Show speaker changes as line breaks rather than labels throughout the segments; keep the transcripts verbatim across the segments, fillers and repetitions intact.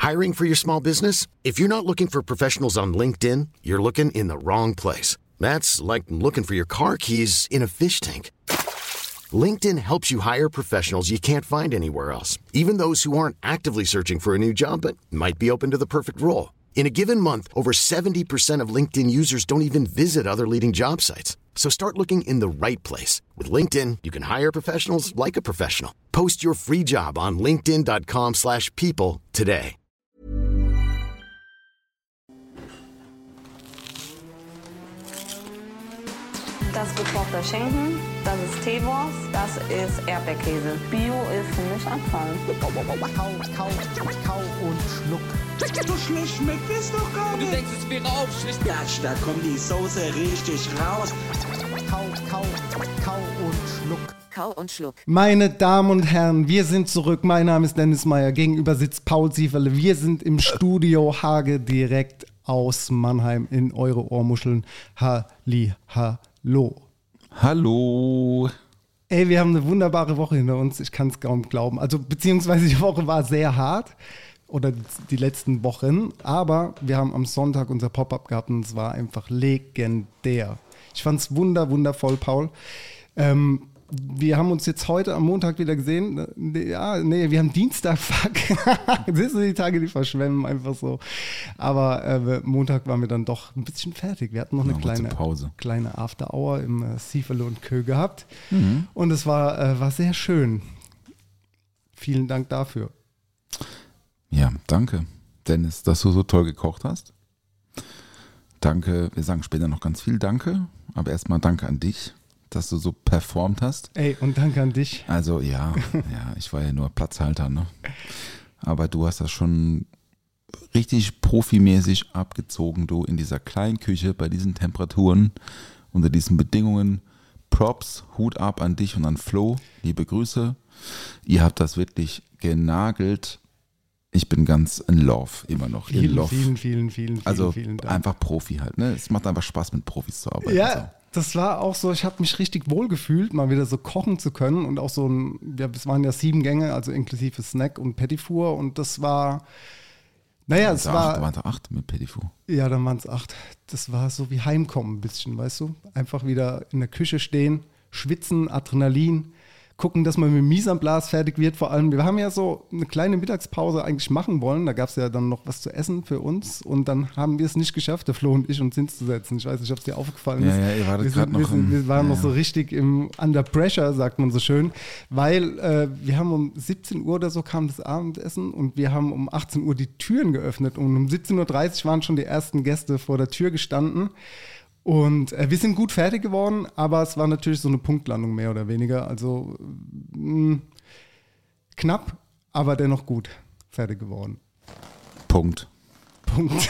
Hiring for your small business? If you're not looking for professionals on LinkedIn, you're looking in the wrong place. That's like looking for your car keys in a fish tank. LinkedIn helps you hire professionals you can't find anywhere else, even those who aren't actively searching for a new job but might be open to the perfect role. In a given month, over seventy percent of LinkedIn users don't even visit other leading job sites. So start looking in the right place. With LinkedIn, you can hire professionals like a professional. Post your free job on linkedin dot com slash people today.
Das ist gekochter Schinken, das ist Teewurst, das ist Erdbeerkäse. Bio ist für mich Anfang.
Kau, kau, kau und schluck.
So schlecht schmeckt es doch gar nicht.
Du denkst, es wäre aufschlicht.
Ja, da kommt die Soße richtig raus. Kau, kau, kau und schluck.
Kau und Schluck.
Meine Damen und Herren, wir sind zurück. Mein Name ist Dennis Meyer. Gegenüber sitzt Paul Sieferle. Wir sind im Studio Hage direkt aus Mannheim in eure Ohrmuscheln. Halli, hallo.
Hallo.
Ey, wir haben eine wunderbare Woche hinter uns. Ich kann es kaum glauben. Also beziehungsweise die Woche war sehr hart. Oder die letzten Wochen. Aber wir haben am Sonntag unser Pop-Up gehabt und es war einfach legendär. Ich fand es wunder, wundervoll, Paul. Ähm, wir haben uns jetzt heute am Montag wieder gesehen. Ja, nee, wir haben Dienstag, fuck. Das sind die Tage, die verschwemmen einfach so. Aber äh, Montag waren wir dann doch ein bisschen fertig. Wir hatten noch eine
ja,
kleine
Pause.
kleine After-Hour im äh, Sieferle und Kö gehabt.
Mhm.
Und es war, äh, war sehr schön. Vielen Dank dafür.
Ja, danke, Dennis, dass du so toll gekocht hast. Danke, wir sagen später noch ganz viel Danke, aber erstmal danke an dich, dass du so performt hast.
Ey, und danke an dich.
Also ja, ja, ich war ja nur Platzhalter, ne? Aber du hast das schon richtig profimäßig abgezogen, du in dieser kleinen Küche, bei diesen Temperaturen, unter diesen Bedingungen. Props, Hut ab an dich und an Flo, liebe Grüße. Ihr habt das wirklich genagelt. Ich bin ganz in Love, immer noch.
Vielen,
in Love.
vielen, vielen, vielen,
also
vielen Dank.
einfach Profi halt, ne? Es macht einfach Spaß, mit Profis zu arbeiten.
Ja,
so.
Das war auch so, ich habe mich richtig wohl gefühlt, mal wieder so kochen zu können und auch so ein, ja, es waren ja sieben Gänge, also inklusive Snack und Petit Four und das war, naja, es war.
Da waren es acht mit Petit Four.
Ja, dann waren es acht. Das war so wie Heimkommen ein bisschen, weißt du? Einfach wieder in der Küche stehen, schwitzen, Adrenalin, gucken, dass man mit dem Mise en place fertig wird. Vor allem, wir haben ja so eine kleine Mittagspause eigentlich machen wollen. Da gab es ja dann noch was zu essen für uns. Und dann haben wir es nicht geschafft, der Flo und ich, uns hinzusetzen. Ich weiß nicht, ob es dir aufgefallen ist.
Ja, ja, ihr wartet gerade noch.
Wir, sind, wir waren
ja,
noch so richtig im Under Pressure, sagt man so schön. Weil äh, wir haben um siebzehn Uhr oder so kam das Abendessen und wir haben um achtzehn Uhr die Türen geöffnet. Und um siebzehn Uhr dreißig waren schon die ersten Gäste vor der Tür gestanden. Und äh, wir sind gut fertig geworden, aber es war natürlich so eine Punktlandung mehr oder weniger. Also mh, knapp, aber dennoch gut fertig geworden.
Punkt.
Punkt.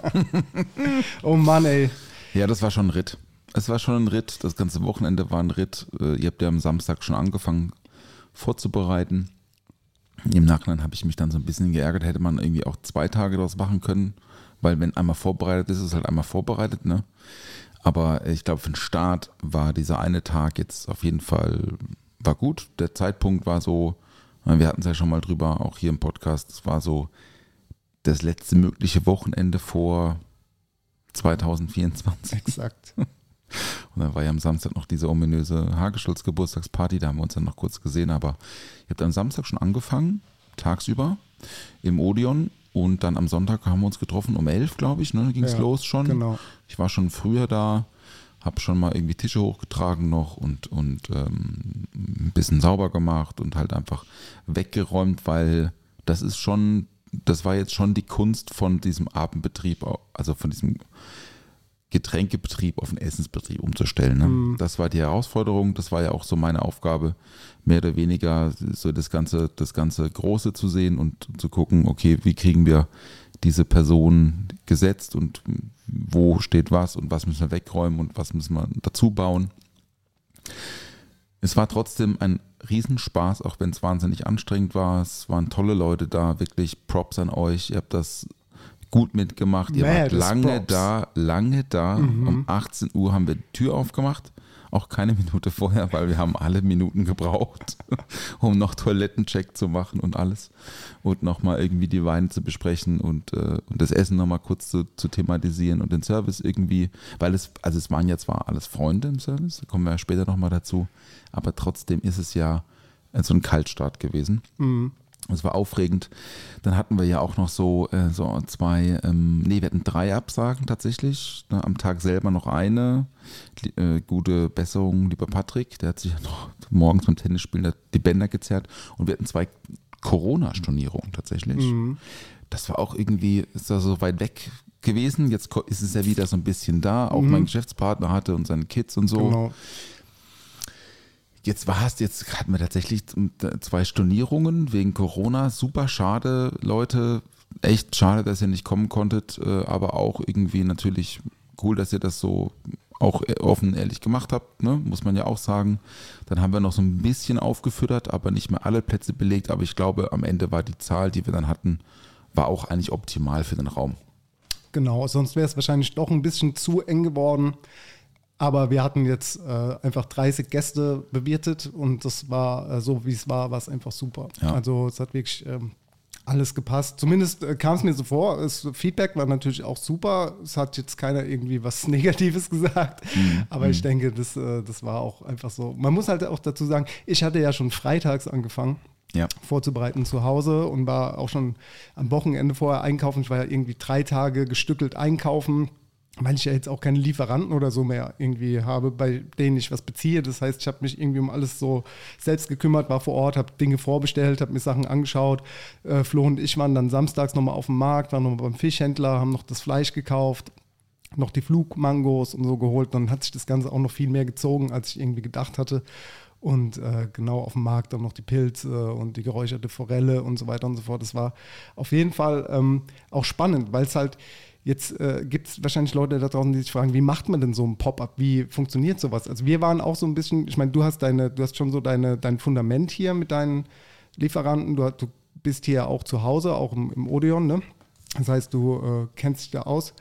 Oh Mann, ey.
Ja, das war schon ein Ritt. Es war schon ein Ritt. Das ganze Wochenende war ein Ritt. Ihr habt ja am Samstag schon angefangen vorzubereiten. Im Nachhinein habe ich mich dann so ein bisschen geärgert. Hätte man irgendwie auch zwei Tage daraus machen können. Weil wenn einmal vorbereitet ist, ist es halt einmal vorbereitet, ne? Aber ich glaube, für den Start war dieser eine Tag jetzt auf jeden Fall, war gut. Der Zeitpunkt war so, wir hatten es ja schon mal drüber, auch hier im Podcast, es war so das letzte mögliche Wochenende vor zwanzig vierundzwanzig.
Exakt.
Und dann war ja am Samstag noch diese ominöse Hageschulz Geburtstagsparty, da haben wir uns dann noch kurz gesehen, aber ihr habt am Samstag schon angefangen, tagsüber im Odeon. Und dann am Sonntag haben wir uns getroffen, um elf, glaube ich, ne, ging es
ja,
los schon.
Genau.
Ich war schon früher da, habe schon mal irgendwie Tische hochgetragen noch und, und ähm, ein bisschen sauber gemacht und halt einfach weggeräumt, weil das ist schon, das war jetzt schon die Kunst von diesem Abendbetrieb, also von diesem Getränkebetrieb auf den Essensbetrieb umzustellen. Ne? Mhm. Das war die Herausforderung, das war ja auch so meine Aufgabe, mehr oder weniger so das ganze, das ganze Große zu sehen und zu gucken, okay, wie kriegen wir diese Person gesetzt und wo steht was und was müssen wir wegräumen und was müssen wir dazu bauen. Es war trotzdem ein Riesenspaß, auch wenn es wahnsinnig anstrengend war. Es waren tolle Leute da, wirklich Props an euch. Ihr habt das gut mitgemacht. Ihr
Man,
wart lange
Props.
da, lange da. Mhm. Um achtzehn Uhr haben wir die Tür aufgemacht. auch keine Minute vorher, weil wir haben alle Minuten gebraucht, um noch Toilettencheck zu machen und alles und nochmal irgendwie die Weine zu besprechen und, äh, und das Essen nochmal kurz zu, zu thematisieren und den Service irgendwie, weil es, also es waren ja zwar alles Freunde im Service, da kommen wir ja später nochmal dazu, aber trotzdem ist es ja so ein Kaltstart gewesen. Mhm. Es war aufregend. Dann hatten wir ja auch noch so, äh, so zwei, ähm, nee, wir hatten drei Absagen tatsächlich. Ne, am Tag selber noch eine. Äh, gute Besserung, lieber Patrick. Der hat sich ja noch morgens beim Tennisspielen die Bänder gezerrt. Und wir hatten zwei Corona-Stornierungen tatsächlich. Mhm. Das war auch irgendwie, ist da so weit weg gewesen. Jetzt ist es ja wieder so ein bisschen da. Auch mhm. mein Geschäftspartner hatte und seine Kids und so.
Genau.
Jetzt war es, jetzt hatten wir tatsächlich zwei Stornierungen wegen Corona. Super schade, Leute. Echt schade, dass ihr nicht kommen konntet. Aber auch irgendwie natürlich cool, dass ihr das so auch offen ehrlich gemacht habt. Ne? Muss man ja auch sagen. Dann haben wir noch so ein bisschen aufgefüttert, aber nicht mehr alle Plätze belegt. Aber ich glaube, am Ende war die Zahl, die wir dann hatten, war auch eigentlich optimal für den Raum.
Genau, sonst wäre es wahrscheinlich doch ein bisschen zu eng geworden. Aber wir hatten jetzt äh, einfach dreißig Gäste bewirtet und das war äh, so, wie es war, war es einfach super. Ja. Also es hat wirklich ähm, alles gepasst. Zumindest äh, kam es mir so vor. Das Feedback war natürlich auch super. Es hat jetzt keiner irgendwie was Negatives gesagt. Mhm. Aber ich denke, das, äh, das war auch einfach so. Man muss halt auch dazu sagen, ich hatte ja schon freitags angefangen. Ja. vorzubereiten zu Hause und war auch schon am Wochenende vorher einkaufen. Ich war ja irgendwie drei Tage gestückelt einkaufen, weil ich ja jetzt auch keine Lieferanten oder so mehr irgendwie habe, bei denen ich was beziehe. Das heißt, ich habe mich irgendwie um alles so selbst gekümmert, war vor Ort, habe Dinge vorbestellt, habe mir Sachen angeschaut. Äh, Flo und ich waren dann samstags nochmal auf dem Markt, waren nochmal beim Fischhändler, haben noch das Fleisch gekauft, noch die Flugmangos und so geholt. Dann hat sich das Ganze auch noch viel mehr gezogen, als ich irgendwie gedacht hatte. Und äh, genau auf dem Markt dann noch die Pilze und die geräucherte Forelle und so weiter und so fort. Das war auf jeden Fall ähm, auch spannend, weil es halt jetzt äh, gibt es wahrscheinlich Leute da draußen, die sich fragen, wie macht man denn so ein Pop-up? Wie funktioniert sowas? Also wir waren auch so ein bisschen, ich meine, du hast deine, du hast schon so deine, dein Fundament hier mit deinen Lieferanten. Du, du bist hier auch zu Hause, auch im, im Odeon, ne? Das heißt, du äh, kennst dich da aus.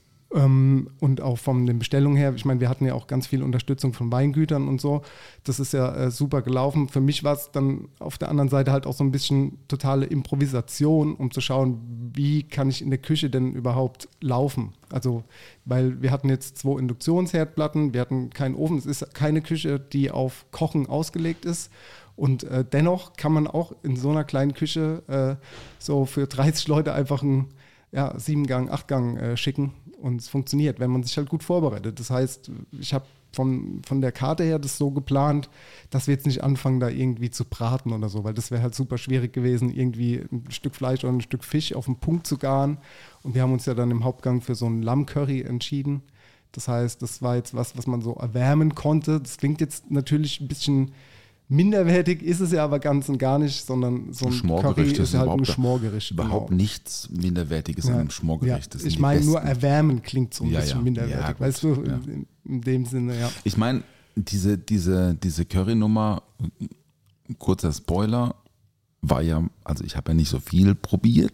Ähm, und auch von den Bestellungen her, ich meine, wir hatten ja auch ganz viel Unterstützung von Weingütern und so. Das ist ja äh, super gelaufen. Für mich war es dann auf der anderen Seite halt auch so ein bisschen totale Improvisation, um zu schauen, wie kann ich in der Küche denn überhaupt laufen. Also, weil wir hatten jetzt zwei Induktionsherdplatten, wir hatten keinen Ofen. Es ist keine Küche, die auf Kochen ausgelegt ist. Und äh, dennoch kann man auch in so einer kleinen Küche äh, so für dreißig Leute einfach einen ja, Siebengang, Achtgang äh, schicken. Und es funktioniert, wenn man sich halt gut vorbereitet. Das heißt, ich habe von, von der Karte her das so geplant, dass wir jetzt nicht anfangen, da irgendwie zu braten oder so, weil das wäre halt super schwierig gewesen, irgendwie ein Stück Fleisch oder ein Stück Fisch auf den Punkt zu garen. Und wir haben uns ja dann im Hauptgang für so ein Lammcurry entschieden. Das heißt, das war jetzt was, was man so erwärmen konnte. Das klingt jetzt natürlich ein bisschen minderwertig, ist es ja aber ganz und gar nicht, sondern so ein Curry ist halt ein Schmorgericht.
Überhaupt genau. Nichts Minderwertiges
ja.
in einem Schmorgericht.
Ja. Ich meine, nur erwärmen klingt so ein
ja,
bisschen
ja.
minderwertig,
Ja,
weißt du,
ja.
in, in dem Sinne, ja.
Ich meine, diese, diese, diese Curry-Nummer, kurzer Spoiler, war ja, also ich habe ja nicht so viel probiert,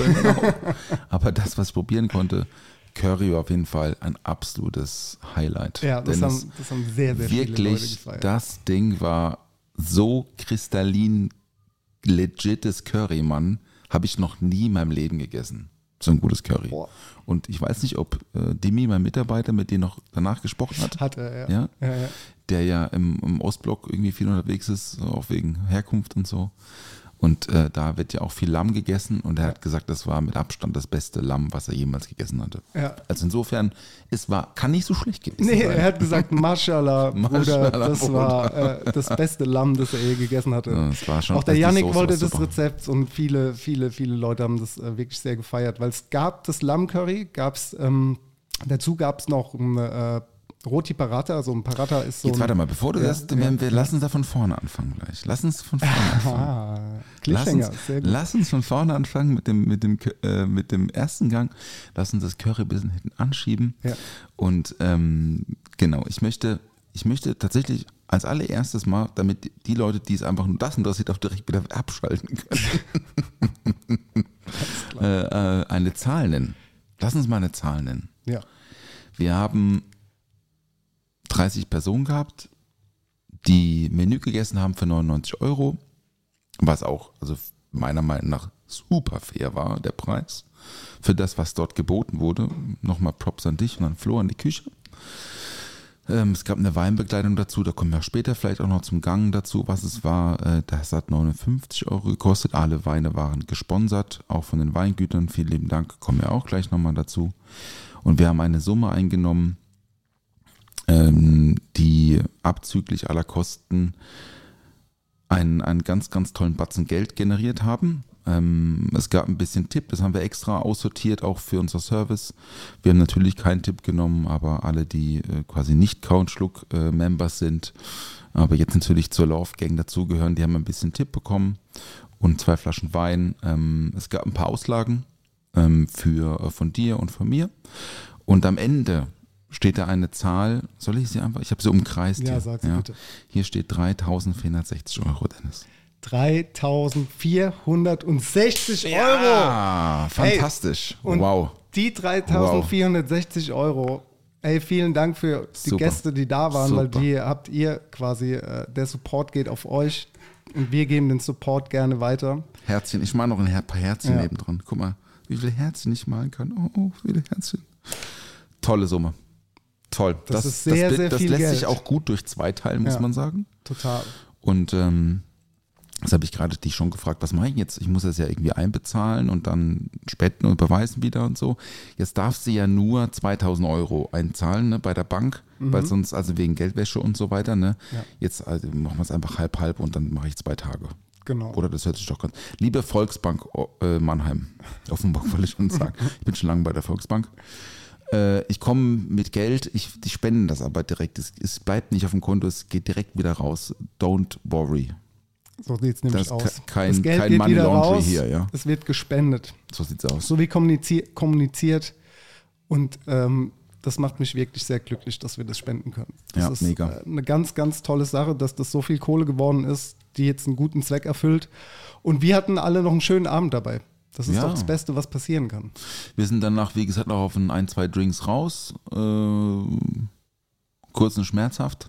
aber das, was ich probieren konnte, Curry war auf jeden Fall ein absolutes Highlight.
Ja, das, haben, das haben sehr, sehr viele Leute gefeiert.
Wirklich, das Ding war so kristallin legites Curry, Mann, habe ich noch nie in meinem Leben gegessen. So ein gutes Curry. Boah. Und ich weiß nicht, ob äh, Dimi, mein Mitarbeiter, mit dem noch danach gesprochen hat.
Hat er, ja.
ja?
ja, ja.
Der ja im, im Ostblock irgendwie viel unterwegs ist, auch wegen Herkunft und so. Und äh, da wird ja auch viel Lamm gegessen und er ja. hat gesagt, das war mit Abstand das beste Lamm, was er jemals gegessen hatte. Ja. Also insofern, es war, kann nicht so schlecht gewesen
nee,
sein.
Er hat gesagt, Mashallah, Bruder, das Bruder. war äh, das beste Lamm, das er je gegessen hatte.
Ja, das war schon,
auch der Yannick wollte das Rezept und viele, viele, viele Leute haben das äh, wirklich sehr gefeiert, weil es gab das Lammcurry, gab's, ähm, dazu gab es noch ein äh, Roti Paratha, also ein Paratha ist so.
Jetzt warte mal, bevor du ja, das, wir, wir lassen uns da von vorne anfangen gleich. Lass uns von vorne anfangen.
Ah, lass, uns, sehr gut.
lass uns von vorne anfangen mit dem, mit dem, äh, mit dem ersten Gang. Lass uns das Curry ein bisschen hinten anschieben. Ja. Und ähm, genau, ich möchte, ich möchte tatsächlich als allererstes mal, damit die Leute, die es einfach nur das interessiert, auch direkt wieder abschalten können, äh, äh, eine Zahl nennen. Lass uns mal eine Zahl nennen.
Ja.
Wir haben dreißig Personen gehabt, die Menü gegessen haben für neunundneunzig Euro, was auch, also meiner Meinung nach super fair war, der Preis, für das, was dort geboten wurde. Nochmal Props an dich und an Flo, an die Küche. Ähm, es gab eine Weinbegleitung dazu, da kommen wir später vielleicht auch noch zum Gang dazu, was es war. Äh, das hat neunundfünfzig Euro gekostet, alle Weine waren gesponsert, auch von den Weingütern, vielen lieben Dank, kommen wir auch gleich nochmal dazu. Und wir haben eine Summe eingenommen, ähm, die abzüglich aller Kosten einen, einen ganz, ganz tollen Batzen Geld generiert haben. Ähm, es gab ein bisschen Tipp, das haben wir extra aussortiert, auch für unser Service. Wir haben natürlich keinen Tipp genommen, aber alle, die äh, quasi nicht Countschluck-Members äh, sind, aber jetzt natürlich zur Love Gang dazugehören, die haben ein bisschen Tipp bekommen und zwei Flaschen Wein. Ähm, es gab ein paar Auslagen ähm, für, äh, von dir und von mir. Und am Ende steht da eine Zahl, soll ich sie einfach, ich habe sie umkreist.
Ja,
hier.
sag sie
ja.
bitte.
Hier steht dreitausendvierhundertsechzig Euro, Dennis.
dreitausendvierhundertsechzig Euro.
Ja, fantastisch.
Hey, und
wow.
Die dreitausendvierhundertsechzig wow. Euro, ey, vielen Dank für die
Super.
Gäste, die da waren,
Super.
weil die habt ihr quasi, äh, der Support geht auf euch und wir geben den Support gerne weiter.
Herzchen, ich mache noch ein paar Herzchen
Ja.
nebendran. Guck mal, wie viele Herzchen ich malen kann. Oh, oh, viele Herzchen. Tolle Summe. Toll.
Das ist sehr,
das,
sehr
das
viel
lässt
Geld.
sich auch gut durch zwei teilen, muss
Ja.
man sagen.
Total.
Und ähm, das habe ich gerade dich schon gefragt, was mache ich jetzt? Ich muss das ja irgendwie einbezahlen und dann spenden und überweisen wieder und so. Jetzt darf sie ja nur zweitausend Euro einzahlen, ne, bei der Bank, mhm. weil sonst, also wegen Geldwäsche und so weiter. Ne? Ja. Jetzt also machen wir es einfach halb halb und dann mache ich zwei Tage.
Genau.
Oder das hört sich doch ganz. Liebe Volksbank äh, Mannheim, Offenburg wollte ich schon sagen. Ich bin schon lange bei der Volksbank. Äh, ich komme mit Geld, ich, die spenden das aber direkt. Es, es bleibt nicht auf dem Konto, es geht direkt wieder raus. Don't worry.
So sieht es nämlich
Das
aus.
ist kein,
das Geld
kein
geht
Money
wieder
Laundry
raus,
hier, ja.
es wird gespendet.
So sieht's aus.
So wie kommuniziert, kommuniziert. Und ähm, das macht mich wirklich sehr glücklich, dass wir das spenden können. Das
Ja,
ist
mega.
äh, eine ganz, ganz tolle Sache, dass das so viel Kohle geworden ist, die jetzt einen guten Zweck erfüllt. Und wir hatten alle noch einen schönen Abend dabei. Das ist
Ja.
doch das Beste, was passieren kann.
Wir sind danach, wie gesagt, noch auf ein, ein zwei Drinks raus. Äh, kurz und schmerzhaft.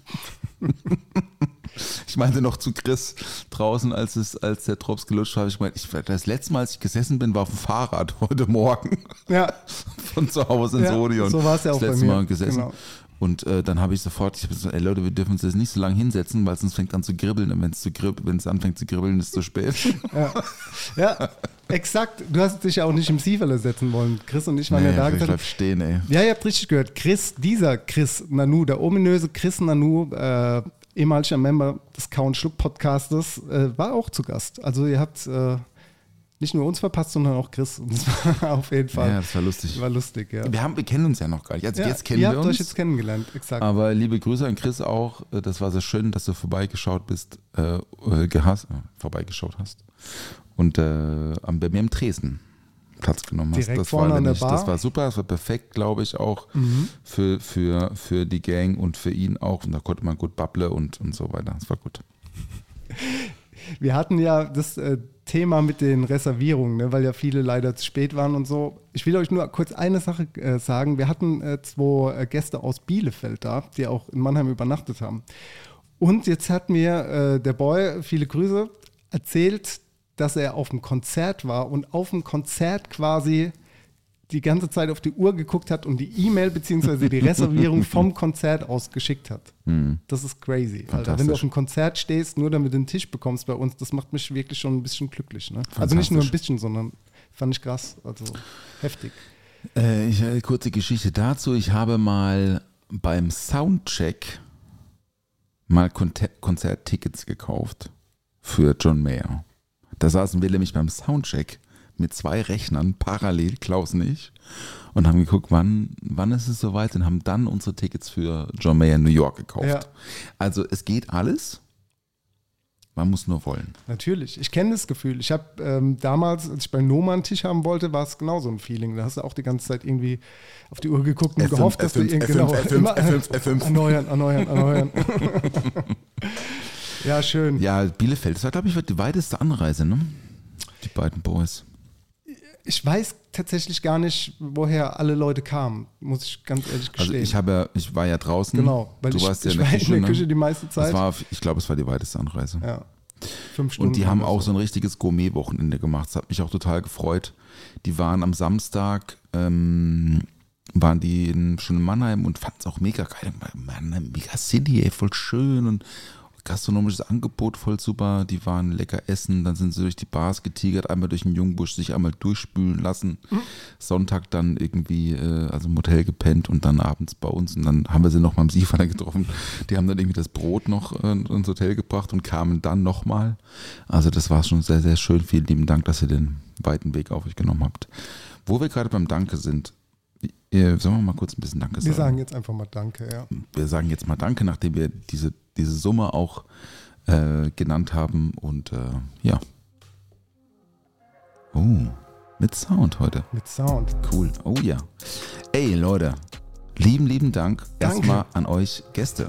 Ich meinte noch zu Chris draußen, als es, als der Drops gelutscht hat, ich meinte, ich, das letzte Mal, als ich gesessen bin, war auf dem Fahrrad heute Morgen.
Ja.
Von zu Hause ins
Ja,
Odeon.
so war es ja auch
das letzte
bei mir.
Mal gesessen.
Genau.
Und äh, dann habe ich sofort, ich habe gesagt, ey Leute, wir dürfen uns jetzt nicht so lange hinsetzen, weil sonst fängt an zu kribbeln. Und wenn es zu kribb- wenn es anfängt zu kribbeln, ist es zu spät.
Ja. ja, exakt. Du hast dich ja auch nicht im Sieferle setzen wollen. Chris und ich waren
Nee,
ja da
ich
gesagt.
bleib stehen, ey.
Ja, ihr habt richtig gehört. Chris, dieser Chris Nanu, der ominöse Chris Nanu, äh, ehemaliger Member des Kauen Schluck Podcastes, äh, war auch zu Gast. Also ihr habt äh, nicht nur uns verpasst, sondern auch Chris. Und das war auf jeden Fall.
Ja, das war lustig.
War lustig, ja.
Wir, haben, wir kennen uns ja noch gar nicht. Also
ja,
jetzt kennen
ihr
wir
habt
uns.
euch jetzt kennengelernt, exakt.
Aber liebe Grüße an Chris auch. Das war sehr schön, dass du vorbeigeschaut bist, äh, gehasst, äh, vorbeigeschaut hast. Und äh, bei mir im Dresden Platz genommen hast.
Direkt
Das
vorne
war,
an der
nämlich-
Bar.
das war super, das war perfekt, glaube ich, auch
Mhm.
für, für, für die Gang und für ihn auch. Und da konnte man gut babble und, und so weiter. Das war gut.
Wir hatten ja das äh, Thema mit den Reservierungen, ne, weil ja viele leider zu spät waren und so. Ich will euch nur kurz eine Sache äh, sagen. Wir hatten äh, zwei äh, Gäste aus Bielefeld da, die auch in Mannheim übernachtet haben. Und jetzt hat mir äh, der Boy, viele Grüße, erzählt, dass er auf dem Konzert war und auf dem Konzert quasi die ganze Zeit auf die Uhr geguckt hat und die E-Mail bzw. die Reservierung vom Konzert aus geschickt hat.
Hm.
Das ist crazy. Alter.
Fantastisch.
Wenn du auf einem Konzert stehst, nur damit du einen Tisch bekommst bei uns, das macht mich wirklich schon ein bisschen glücklich. Ne? Also nicht nur ein bisschen, sondern fand ich krass. Also heftig.
Äh, ich, äh, kurze Geschichte dazu. Ich habe mal beim Soundcheck mal Konte- Konzerttickets gekauft für John Mayer. Da saßen wir nämlich beim Soundcheck mit zwei Rechnern parallel, Klaus und ich, und haben geguckt, wann, wann ist es soweit und haben dann unsere Tickets für John Mayer in New York gekauft.
Ja.
Also es geht alles, man muss nur wollen.
Natürlich. Ich kenne das Gefühl. Ich habe ähm, damals, als ich bei Noma einen Tisch haben wollte, war es genauso ein Feeling. Da hast du auch die ganze Zeit irgendwie auf die Uhr geguckt und
F fünf,
gehofft, dass
F fünf,
du
F
genau,
fünf, F fünf,
immer,
F fünf, F fünf.
erneuern, erneuern, erneuern. Ja, schön.
Ja, Bielefeld, das war, glaube ich, die weiteste Anreise, ne? Die beiden Boys.
Ich weiß tatsächlich gar nicht, woher alle Leute kamen, muss ich ganz ehrlich gestehen.
Also ich habe ja, ich war ja draußen.
Genau, weil
du
ich,
warst ja
ich
in der
war
Küche,
in der Küche
ne?
die meiste Zeit.
Das war, ich glaube, es war die weiteste Anreise.
Ja, fünf Stunden.
Und die haben
oder
auch so ein richtiges Gourmet-Wochenende gemacht. Das hat mich auch total gefreut. Die waren am Samstag, ähm, waren die in, schon in Mannheim und fanden es auch mega geil. Mannheim, mega City, ey, voll schön und gastronomisches Angebot voll super. Die waren lecker essen, dann sind sie durch die Bars getigert, einmal durch den Jungbusch sich einmal durchspülen lassen. Mhm. Sonntag dann irgendwie, äh, also im Hotel gepennt und dann abends bei uns. Und dann haben wir sie noch mal am Seefaller getroffen. Die haben dann irgendwie das Brot noch äh, ins Hotel gebracht und kamen dann nochmal. Also das war schon sehr, sehr schön. Vielen lieben Dank, dass ihr den weiten Weg auf euch genommen habt. Wo wir gerade beim Danke sind, äh, sollen wir mal kurz ein bisschen Danke sagen?
Wir sagen jetzt einfach mal Danke, ja.
Wir sagen jetzt mal Danke, nachdem wir diese diese Summe auch äh, genannt haben und äh, ja. Oh, mit Sound heute.
Mit Sound.
Cool. Oh ja. Ey, Leute, lieben, lieben Dank
Danke.
erstmal an euch Gäste.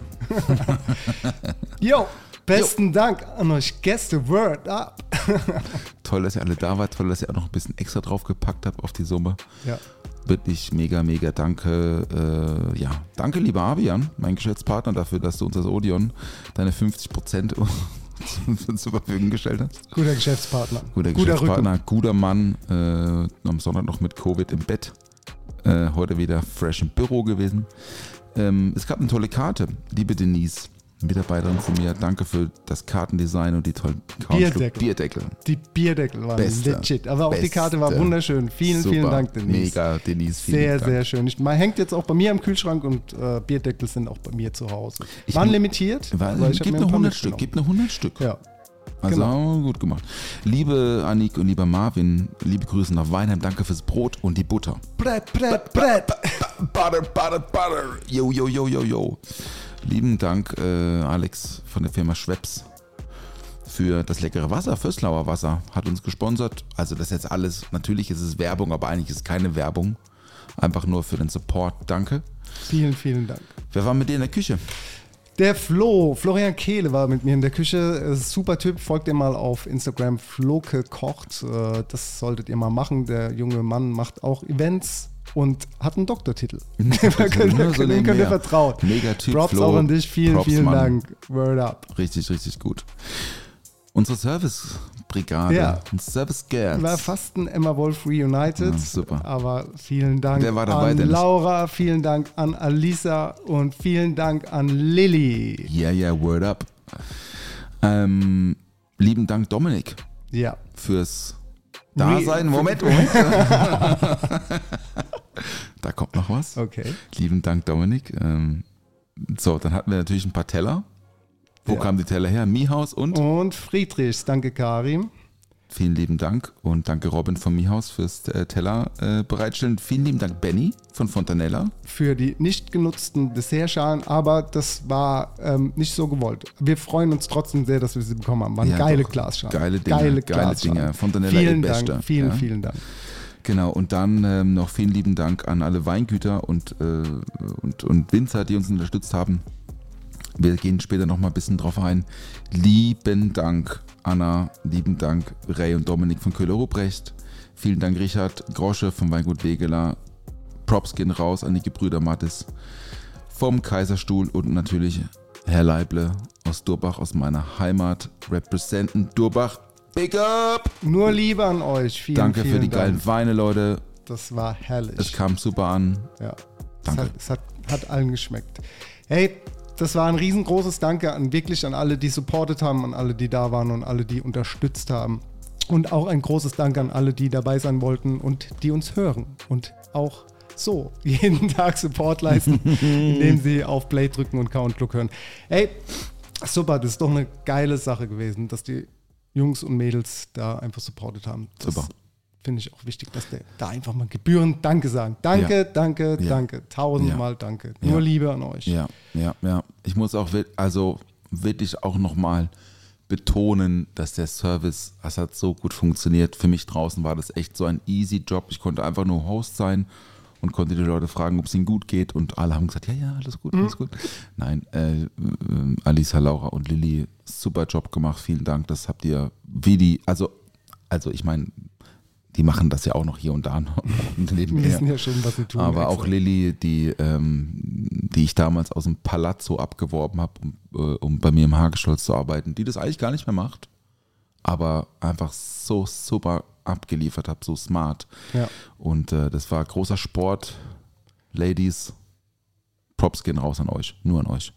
Jo, besten jo. Dank an euch Gäste. Word up.
Toll, dass ihr alle da wart. Toll, dass ihr auch noch ein bisschen extra drauf gepackt habt auf die Summe.
Ja.
Wirklich mega, mega danke. Äh, ja, danke, lieber Avian, mein Geschäftspartner, dafür, dass du uns als Odeon deine fünfzig Prozent zur Verfügung gestellt hast.
Guter Geschäftspartner.
Guter,
guter
Geschäftspartner,
Rücken.
Guter Mann. Äh, am Sonntag noch mit Covid im Bett. Äh, heute wieder fresh im Büro gewesen. Ähm, es gab eine tolle Karte, liebe Denise, Mitarbeiterin von mir. Danke für das Kartendesign und die tollen
Bierdeckel.
Bierdeckel.
Die Bierdeckel waren
Beste.
legit. Aber auch
Beste.
die Karte war wunderschön. Vielen,
Super.
vielen Dank, Denise.
Mega, Denise. Vielen
sehr,
Dank.
sehr schön. Ich, man hängt jetzt auch bei mir im Kühlschrank und äh, Bierdeckel sind auch bei mir zu Hause.
Ich
waren
bin-
limitiert.
War,
aber ich hab
gib
mir
eine
ein paar
hundert Stück,
mitgenommen.
gib eine hundert Stück.
Ja.
Also
Genau.
gut gemacht. Liebe Annik und lieber Marvin, liebe Grüße nach Weinheim, danke fürs Brot und die Butter.
Brett, Brett, Brett.
Butter, butter, butter. Yo, yo, yo, yo, yo. Lieben Dank, äh, Alex von der Firma Schweppes für das leckere Wasser, Vöslauer Wasser, hat uns gesponsert. Also das ist jetzt alles, natürlich ist es Werbung, aber eigentlich ist es keine Werbung. Einfach nur für den Support, danke.
Vielen, vielen Dank.
Wer war mit dir in der Küche?
Der Flo, Florian Kehle war mit mir in der Küche. Super Typ, folgt ihr mal auf Instagram, Floke kocht. Äh, Das solltet ihr mal machen. Der junge Mann macht auch Events und hat einen Doktortitel. Dem könnt ihr,
Nur so
dem könnt ihr
nebenher.
vertrauen.
Mega Typ,
Props
Flo.
auch an dich. Vielen,
Props,
vielen
Mann.
Dank. Word up.
Richtig, richtig gut. Unsere Servicebrigade,
Ja.
unsere Service Girls.
War fast ein Emma Wolf Reunited.
Ja, super.
Aber vielen Dank
Wer war dabei,
an
Dennis?
Laura, vielen Dank an Alisa und vielen Dank an Lilly.
Ja, ja, word up. Ähm, lieben Dank, Dominik,
Ja.
fürs Dasein. Moment, Moment. Da kommt noch was.
Okay.
Lieben Dank, Dominik. Ähm, so, dann hatten wir natürlich ein paar Teller. Wo
Ja.
kamen die Teller her? Mihaus und?
Und Friedrichs, danke Karim.
Vielen lieben Dank und danke Robin von Mihaus fürs äh, Teller äh, bereitstellen. Vielen lieben Dank Benny von Fontanella.
Für die nicht genutzten Dessertschalen, aber das war ähm, nicht so gewollt. Wir freuen uns trotzdem sehr, dass wir sie bekommen haben. Waren
Ja,
geile
doch.
Glasschalen.
Geile Dinge,
Geile,
geile
Glasschalen.
Dinge. Fontanella
vielen
eh beste.
Dank, vielen,
Ja.
vielen Dank.
Genau, und dann ähm, noch vielen lieben Dank an alle Weingüter und, äh, und, und Winzer, die uns unterstützt haben. Wir gehen später noch mal ein bisschen drauf ein. Lieben Dank, Anna. Lieben Dank, Ray und Dominik von Köhler-Ruprecht. Vielen Dank, Richard Grosche vom Weingut Wegeler. Props gehen raus an die Gebrüder Mattes vom Kaiserstuhl und natürlich Herr Leible aus Durbach, aus meiner Heimat. Representen Durbach. Big up!
Nur Liebe an euch. Vielen,
Danke
vielen
für die
Dank.
geilen Weine, Leute.
Das war herrlich.
Es kam super an.
Ja.
Danke.
Es, hat, es hat, hat allen geschmeckt. Hey, das war ein riesengroßes Danke an wirklich an alle, die supportet haben, an alle, die da waren und alle, die unterstützt haben. Und auch ein großes Danke an alle, die dabei sein wollten und die uns hören und auch so jeden Tag Support leisten, indem sie auf Play drücken und Count Look hören. Hey, super, das ist doch eine geile Sache gewesen, dass die Jungs und Mädels da einfach supportet haben. Das
Super.
finde ich auch wichtig, dass der da einfach mal gebührend Danke sagen. Danke,
Ja.
danke,
Ja.
danke. Tausendmal
Ja.
danke.
Ja.
Nur Liebe an euch.
Ja, ja, ja. Ich muss auch wir- also wirklich auch nochmal betonen, dass der Service, das hat so gut funktioniert. Für mich draußen war das echt so ein easy Job. Ich konnte einfach nur Host sein und konnte die Leute fragen, ob es ihnen gut geht. Und alle haben gesagt, ja, ja, alles gut, alles gut. Nein, äh, äh, Alisa, Laura und Lilly, super Job gemacht. Vielen Dank. Das habt ihr wie die, also, also ich meine, die machen das ja auch noch hier und da noch.
Die wissen ja schon, was sie tun.
Aber
extra.
auch Lilly, die, ähm, die ich damals aus dem Palazzo abgeworben habe, um, äh, um bei mir im Hagestolz zu arbeiten, die das eigentlich gar nicht mehr macht, aber einfach so super abgeliefert hat, so smart.
Ja.
Und äh, das war großer Sport. Ladies, Props gehen raus an euch, nur an euch.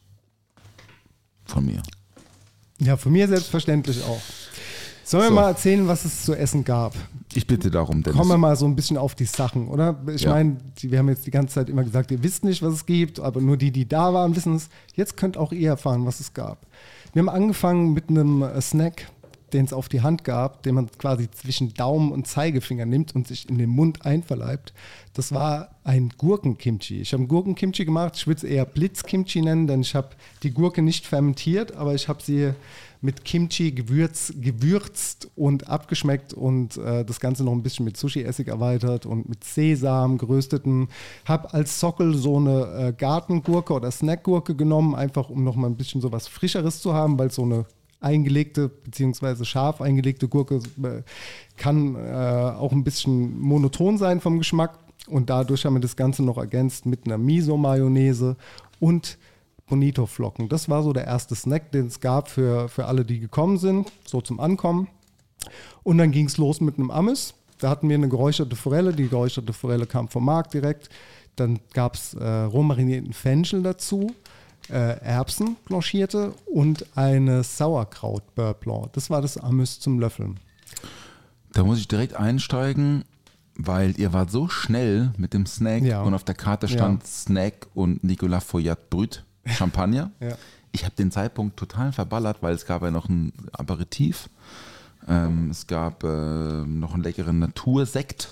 Von mir.
Ja, von mir selbstverständlich auch. Sollen wir
So.
mal erzählen, was es zu essen gab?
Ich bitte darum, Dennis.
Kommen wir mal so ein bisschen auf die Sachen, oder? Ich
Ja.
meine, die- wir haben jetzt die ganze Zeit immer gesagt, ihr wisst nicht, was es gibt, aber nur die, die da waren, wissen es. Jetzt könnt auch ihr erfahren, was es gab. Wir haben angefangen mit einem äh, Snack, den es auf die Hand gab, den man quasi zwischen Daumen und Zeigefinger nimmt und sich in den Mund einverleibt. Das war ein Gurkenkimchi. Ich habe einen Gurkenkimchi gemacht. Ich würde es eher Blitzkimchi nennen, denn ich habe die Gurke nicht fermentiert, aber ich habe sie mit Kimchi gewürz, gewürzt und abgeschmeckt und äh, das Ganze noch ein bisschen mit Sushi-Essig erweitert und mit Sesam, gerösteten. Habe als Sockel so eine äh, Gartengurke oder Snackgurke genommen, einfach um noch mal ein bisschen so was Frischeres zu haben, weil so eine eingelegte beziehungsweise scharf eingelegte Gurke äh, kann äh, auch ein bisschen monoton sein vom Geschmack und dadurch haben wir das Ganze noch ergänzt mit einer Miso-Mayonnaise und Bonito-Flocken. Das war so der erste Snack, den es gab für, für alle, die gekommen sind, so zum Ankommen. Und dann ging es los mit einem Amüs. Da hatten wir eine geräucherte Forelle. Die geräucherte Forelle kam vom Markt direkt. Dann gab es äh, rohmarinierten Fenchel dazu, äh, Erbsen blanchierte und eine Sauerkraut Beurre Blanc. Das war das Amüs zum Löffeln.
Da muss ich direkt einsteigen, weil ihr wart so schnell mit dem Snack
Ja.
und auf der Karte stand
Ja.
Snack und Nicolas Foyat Brut Champagner.
Ja.
Ich habe den Zeitpunkt total verballert, weil es gab ja noch ein Aperitif. Ähm, es gab äh, noch einen leckeren Natursekt,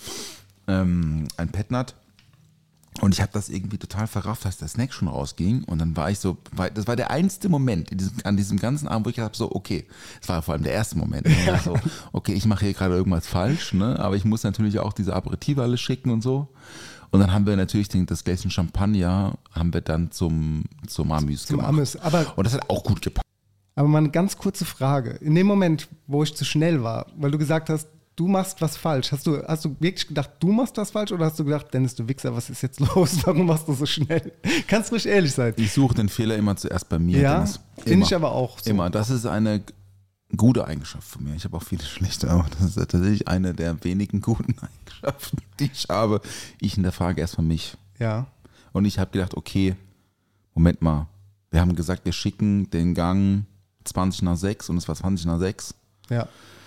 ähm, ein Petnat. Und ich habe das irgendwie total verrafft, dass der Snack schon rausging. Und dann war ich so, weil das war der einzige Moment in diesem, an diesem ganzen Abend, wo ich habe so, okay, das war vor allem der erste Moment. Und ich dachte so, okay, ich mache hier gerade irgendwas falsch, ne? Aber ich muss natürlich auch diese Aperitive alles schicken und so. Und dann haben wir natürlich den, das Gläschen Champagner haben wir dann zum, zum Amüs
Zum
gemacht.
Amüs. Aber
Und das hat auch gut gepasst.
Aber mal eine ganz kurze Frage. In dem Moment, wo ich zu schnell war, weil du gesagt hast, du machst was falsch, hast du, hast du wirklich gedacht, du machst was falsch oder hast du gedacht, Dennis, du Wichser, was ist jetzt los? Warum machst du so schnell? Kannst ruhig ehrlich sein.
Ich suche den Fehler immer zuerst bei mir.
Ja,
Dennis.
finde
Immer.
ich aber auch so.
Immer. Das ist eine gute Eigenschaft von mir. Ich habe auch viele schlechte, aber das ist tatsächlich eine der wenigen guten Eigenschaften, die ich habe. Ich hinterfrage erstmal mich.
Ja.
Und ich habe gedacht, okay, Moment mal. Wir haben gesagt, wir schicken den Gang zwanzig nach sechs und es war zwanzig nach sechs.
Ja.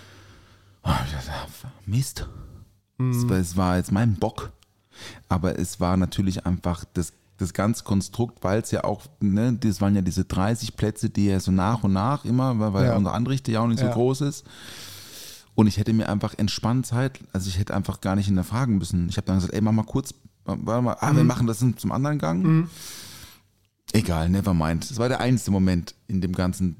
Oh, ich dachte, Mist. Es, war, es war jetzt mein Bock. Aber es war natürlich einfach das, das ganze Konstrukt, weil es ja auch, ne, das waren ja diese dreißig Plätze, die ja so nach und nach immer, weil, weil
Ja.
unsere Anrichte ja auch nicht so
Ja.
groß ist. Und ich hätte mir einfach entspannt Zeit, also ich hätte einfach gar nicht hinterfragen müssen. Ich habe dann gesagt, ey, mach mal kurz, warte mal, ah, wir machen das zum anderen Gang.
Mhm.
Egal, never mind. Das war der einzige Moment in dem ganzen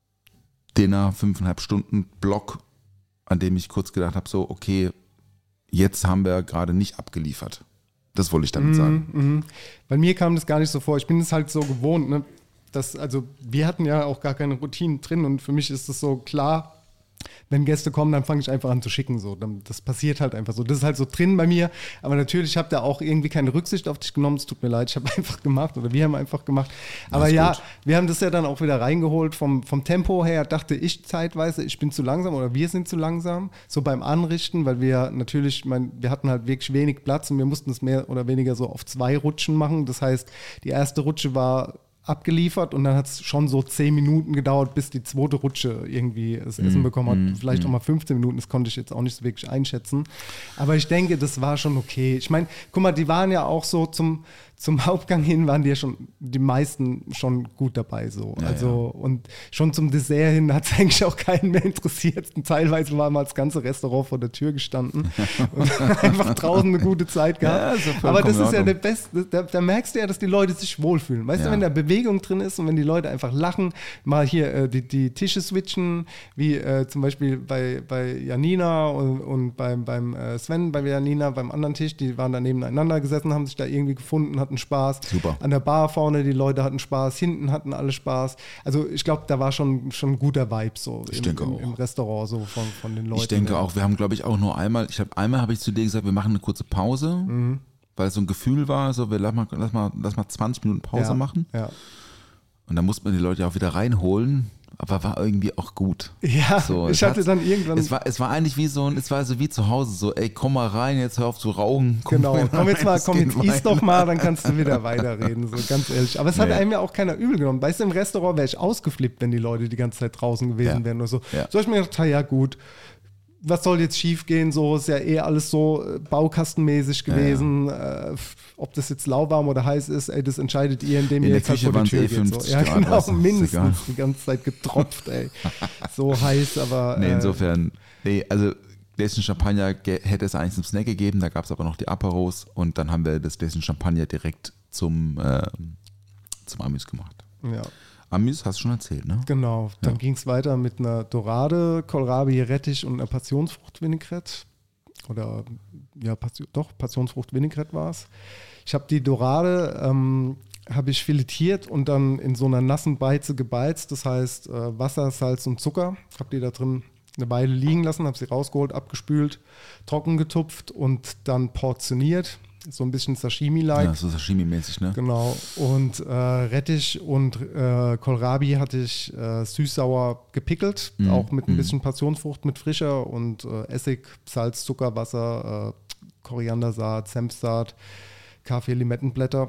Dinner, fünfeinhalb Stunden Block, an dem ich kurz gedacht habe, so, okay, jetzt haben wir gerade nicht abgeliefert. Das wollte ich damit sagen.
Mhm. Bei mir kam das gar nicht so vor. Ich bin es halt so gewohnt, ne? Das, also wir hatten ja auch gar keine Routinen drin und für mich ist es so klar, wenn Gäste kommen, dann fange ich einfach an zu schicken. So. Dann, das passiert halt einfach so. Das ist halt so drin bei mir. Aber natürlich habe da auch irgendwie keine Rücksicht auf dich genommen. Es tut mir leid, ich habe einfach gemacht oder wir haben einfach gemacht. Aber
Alles
ja,
gut.
wir haben das ja dann auch wieder reingeholt. Vom, vom Tempo her dachte ich zeitweise, ich bin zu langsam oder wir sind zu langsam. So beim Anrichten, weil wir natürlich, mein, wir hatten halt wirklich wenig Platz und wir mussten es mehr oder weniger so auf zwei Rutschen machen. Das heißt, die erste Rutsche war abgeliefert und dann hat es schon so zehn Minuten gedauert, bis die zweite Rutsche irgendwie das Essen bekommen hat. Vielleicht auch mal fünfzehn Minuten, das konnte ich jetzt auch nicht so wirklich einschätzen. Aber ich denke, das war schon okay. Ich meine, guck mal, die waren ja auch so zum, zum Hauptgang hin, waren die ja schon, die meisten schon gut dabei so.
Ja,
also und schon zum Dessert hin hat es eigentlich auch keinen mehr interessiert. Und teilweise war mal das ganze Restaurant vor der Tür gestanden und einfach draußen eine gute Zeit gehabt.
Ja, ist doch vollkommen
Aber das
in
ist ja
Ordnung.
der beste, da, da merkst du ja, dass die Leute sich wohlfühlen. Weißt
Ja.
du, wenn da Bewegung drin ist und wenn die Leute einfach lachen, mal hier äh, die, die Tische switchen, wie äh, zum Beispiel bei, bei Janina und, und beim, beim äh, Sven, bei Janina, beim anderen Tisch, die waren da nebeneinander gesessen, haben sich da irgendwie gefunden, hatten hatten Spaß.
Super.
An der Bar vorne, die Leute hatten Spaß, hinten hatten alle Spaß. Also ich glaube, da war schon, schon ein guter Vibe so
Ich
im,
denke
im,
auch.
im Restaurant so von, von den Leuten.
Ich denke auch, wir haben, glaube ich, auch nur einmal, ich habe einmal habe ich zu dir gesagt, wir machen eine kurze Pause,
Mhm.
weil so ein Gefühl war, so wir lass mal, lass mal, lass mal zwanzig Minuten Pause
ja,
machen.
Ja.
Und dann musste man die Leute auch wieder reinholen, aber war irgendwie auch gut.
Ja,
So,
ich
es
hatte
hat-
dann irgendwann.
Es war, es war eigentlich wie so ein, es war so wie zu Hause, so, ey, komm mal rein, jetzt hör auf zu rauchen.
Genau,
mal
komm jetzt mal,
rein,
komm
es
jetzt
geht
iss
weiter.
doch mal, dann kannst du wieder weiterreden, so ganz ehrlich. Aber es hat
Nee.
einem ja auch keiner übel genommen. Weißt du, im Restaurant wäre ich ausgeflippt, wenn die Leute die ganze Zeit draußen gewesen
Ja.
wären oder so.
Ja.
So hab ich mir gedacht, ja gut, was soll jetzt schief gehen? So ist ja eh alles so äh, baukastenmäßig gewesen. Äh, f- ob das jetzt lauwarm oder heiß ist, ey, das entscheidet ihr, indem
In
ihr
der
jetzt halt
Küche
vor die Tür
waren's eh
geht.
fünfzig
So. Ja,
Grad,
genau,
weißt du, ist
mindestens
egal.
die ganze Zeit getropft, ey. So heiß, aber.
Nee,
äh,
insofern, nee, also Gläschen Champagner ge- hätte es eigentlich zum Snack gegeben, da gab es aber noch die Aperos und dann haben wir das Gläschen Champagner direkt zum, äh, zum Amüs gemacht.
Ja.
Amüs hast du schon erzählt, ne?
Genau, dann
Ja.
ging es weiter mit einer Dorade, Kohlrabi, Rettich und einer Passionsfrucht-Vinaigrette. Oder, ja, Passion, doch, Passionsfrucht-Vinaigrette war es. Ich habe die Dorade, ähm, habe ich filetiert und dann in so einer nassen Beize gebeizt. Das heißt äh, Wasser, Salz und Zucker. Habe die da drin eine Weile liegen lassen, habe sie rausgeholt, abgespült, trocken getupft und dann portioniert. So ein bisschen Sashimi-like.
Ja, so Sashimi-mäßig, ne?
Genau. Und äh, Rettich und äh, Kohlrabi hatte ich äh, süß-sauer gepickelt,
Mm,
auch mit ein
mm.
bisschen Passionsfrucht mit frischer und äh, Essig, Salz, Zucker, Wasser, äh, Koriandersaat, Senfsaat, Kaffee, Limettenblätter.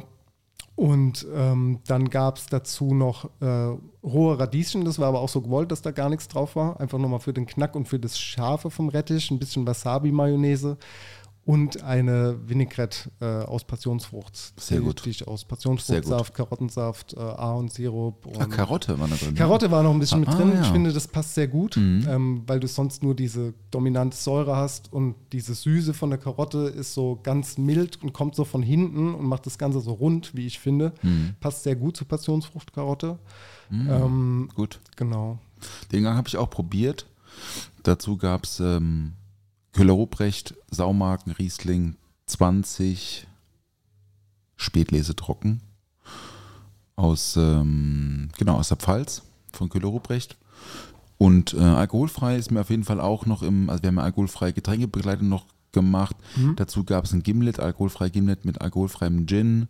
Und ähm, dann gab es dazu noch äh, rohe Radieschen, das war aber auch so gewollt, dass da gar nichts drauf war. Einfach nochmal für den Knack und für das Scharfe vom Rettich, ein bisschen Wasabi-Mayonnaise. Und eine Vinaigrette äh, aus Passionsfrucht.
Sehr
die,
gut.
Die ich aus
Sehr
Passionsfruchtsaft, Karottensaft, äh, Ahornsirup und
Ah, Karotte war da drin.
Karotte war noch ein bisschen
Ah,
mit drin.
ah, ja.
Ich finde, das passt sehr gut,
Mhm.
ähm, weil du sonst nur diese dominante Säure hast und diese Süße von der Karotte ist so ganz mild und kommt so von hinten und macht das Ganze so rund, wie ich finde.
Mhm.
Passt sehr gut zu Passionsfruchtkarotte.
Mhm.
Ähm,
Gut.
genau.
Den Gang habe ich auch probiert. Dazu gab es ähm, Köhler-Ruprecht, Saumarken, Riesling, zwanzig, Spätlese trocken aus, ähm, genau, aus der Pfalz von Köhler-Ruprecht. Und äh, alkoholfrei ist mir auf jeden Fall auch noch im, also wir haben ja alkoholfreie Getränkebegleitung noch gemacht.
Mhm.
Dazu gab es ein Gimlet, alkoholfrei Gimlet mit alkoholfreiem Gin,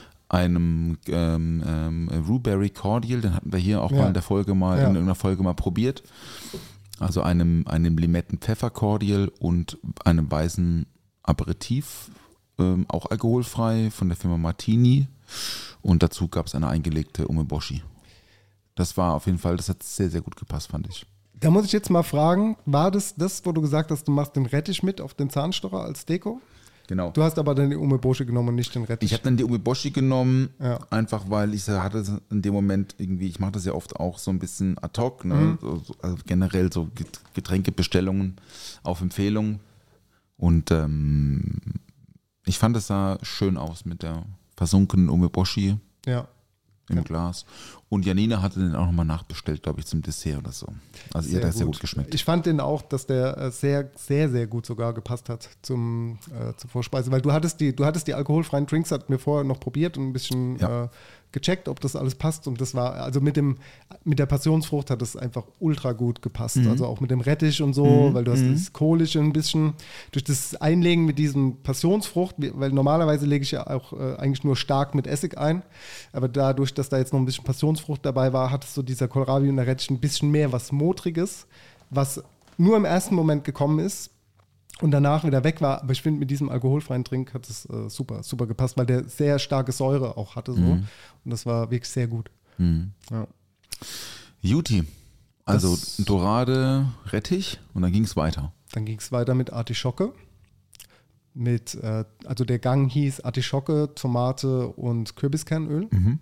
einem ähm, ähm, Ruberry Cordial, den hatten wir hier auch
Ja.
mal in der Folge mal,
Ja.
in irgendeiner Folge mal probiert. Also einem, einem Limetten-Pfeffer-Cordial und einem weißen Aperitif, ähm, auch alkoholfrei von der Firma Martini. Und dazu gab es eine eingelegte Umeboshi. Das war auf jeden Fall, das hat sehr, sehr gut gepasst, fand ich.
Da muss ich jetzt mal fragen, war das das, wo du gesagt hast, du machst den Rettich mit auf den Zahnstocher als Deko?
Genau.
Du hast aber dann die Umeboshi genommen und nicht den Rettich.
Ich habe dann die Umeboshi genommen,
Ja.
einfach weil ich hatte in dem Moment irgendwie, ich mache das ja oft auch so ein bisschen ad hoc, ne?
Mhm.
so, so, also generell so Get- Getränkebestellungen auf Empfehlung. Und ähm, ich fand es sah schön aus mit der versunkenen Umeboshi
Ja.
im
Ja.
Glas. Und Janina hatte den auch nochmal nachbestellt, glaube ich, zum Dessert oder so. Also ihr hat das sehr gut geschmeckt.
Ich fand den auch, dass der äh, sehr, sehr, sehr gut sogar gepasst hat zum, äh, zur Vorspeise, weil du hattest die, du hattest die alkoholfreien Drinks, hat mir vorher noch probiert und ein bisschen
Ja.
äh, gecheckt, ob das alles passt und das war, also mit dem, mit der Passionsfrucht hat es einfach ultra gut gepasst,
Mhm.
also auch mit dem Rettich und so,
Mhm.
weil du hast
Mhm.
das Kohlische ein bisschen, durch das Einlegen mit diesem Passionsfrucht, weil normalerweise lege ich ja auch äh, eigentlich nur stark mit Essig ein, aber dadurch, dass da jetzt noch ein bisschen Passionsfrucht dabei war, hat es so dieser Kohlrabi und der Rettich ein bisschen mehr was Modriges, was nur im ersten Moment gekommen ist und danach wieder weg war. Aber ich finde, mit diesem alkoholfreien Trink hat es äh, super, super gepasst, weil der sehr starke Säure auch hatte. So.
Mhm.
Und das war wirklich sehr gut.
Mhm.
Ja.
Juti. Also
Das-
Dorade, Rettich und dann ging es weiter.
Dann ging es weiter mit Artischocke. Mit, äh, also der Gang hieß Artischocke, Tomate und Kürbiskernöl.
Mhm.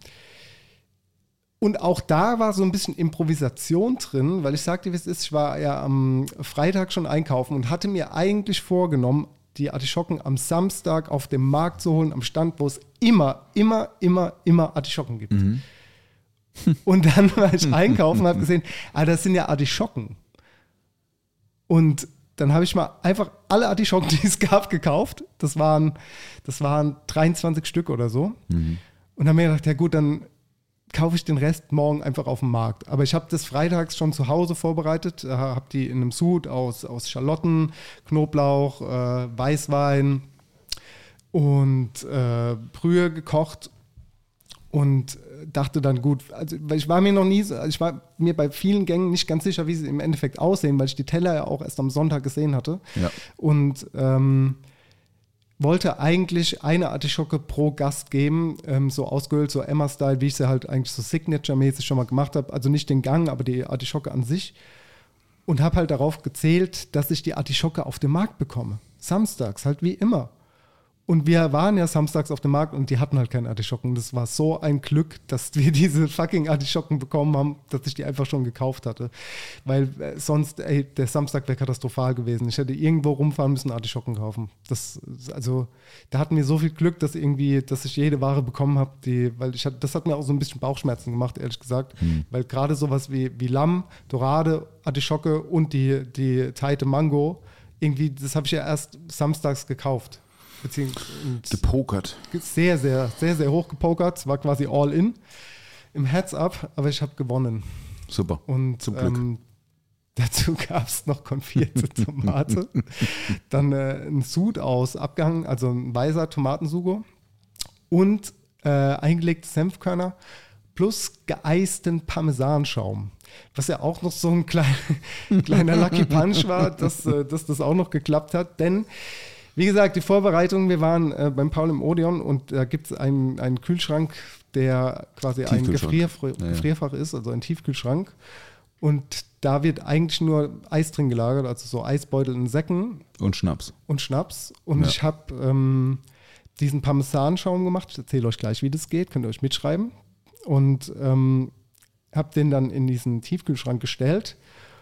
Und auch da war so ein bisschen Improvisation drin, weil ich sagte, wie es ist, ich war ja am Freitag schon einkaufen und hatte mir eigentlich vorgenommen, die Artischocken am Samstag auf dem Markt zu holen, am Stand, wo es immer, immer, immer, immer Artischocken gibt.
Mhm.
Und dann war ich einkaufen und habe gesehen, ah, das sind ja Artischocken. Und dann habe ich mal einfach alle Artischocken, die es gab, gekauft. Das waren, das waren dreiundzwanzig Stück oder so. Mhm. Und dann habe ich mir gedacht, ja gut, dann kaufe ich den Rest morgen einfach auf dem Markt. Aber ich habe das freitags schon zu Hause vorbereitet, äh, habe die in einem Sud aus, aus Schalotten, Knoblauch, äh, Weißwein und äh, Brühe gekocht und dachte dann, gut, also weil ich war mir noch nie, ich war mir bei vielen Gängen nicht ganz sicher, wie sie im Endeffekt aussehen, weil ich die Teller ja auch erst am Sonntag gesehen hatte. Ja. Und ähm, wollte eigentlich eine Artischocke pro Gast geben, ähm, so ausgehöhlt, so Emma-Style, wie ich sie halt eigentlich so Signature-mäßig schon mal gemacht habe. Also nicht den Gang, aber die Artischocke an sich. Und habe halt darauf gezählt, dass ich die Artischocke auf dem Markt bekomme. Samstags, halt wie immer. Und wir waren ja samstags auf dem Markt und die hatten halt keine Artischocken. Das war so ein Glück, dass wir diese fucking Artischocken bekommen haben, dass ich die einfach schon gekauft hatte. Weil äh, sonst, ey, der Samstag wäre katastrophal gewesen. Ich hätte irgendwo rumfahren müssen, Artischocken kaufen. Das, also, da hatten wir so viel Glück, dass irgendwie, dass ich jede Ware bekommen habe, die, weil ich hatte, das hat mir auch so ein bisschen Bauchschmerzen gemacht, ehrlich gesagt. Hm. Weil gerade sowas wie, wie Lamm, Dorade, Artischocke und die, die Teite Mango, irgendwie, das habe ich ja erst samstags gekauft.
Gepokert.
Sehr, sehr, sehr, sehr hoch gepokert. Es war quasi all in im Heads-up, aber ich habe gewonnen.
Super.
Und
zum Glück. Ähm,
dazu gab es noch konfierte Tomate. Dann äh, ein Sud aus abgehangen, also ein weißer Tomatensugo und äh, eingelegte Senfkörner plus geeisten Parmesanschaum. Was ja auch noch so ein klein, kleiner Lucky Punch war, dass, äh, dass das auch noch geklappt hat, denn wie gesagt, die Vorbereitung, wir waren äh, beim Paul im Odeon und da gibt es einen, einen Kühlschrank, der quasi ein Gefrierf- ja, Gefrierfach ja. ist, also ein Tiefkühlschrank. Und da wird eigentlich nur Eis drin gelagert, also so Eisbeutel in Säcken.
Und Schnaps.
Und Schnaps. Und ja. ich habe ähm, diesen Parmesanschaum gemacht. Ich erzähle euch gleich, wie das geht, könnt ihr euch mitschreiben. Und ähm, habe den dann in diesen Tiefkühlschrank gestellt.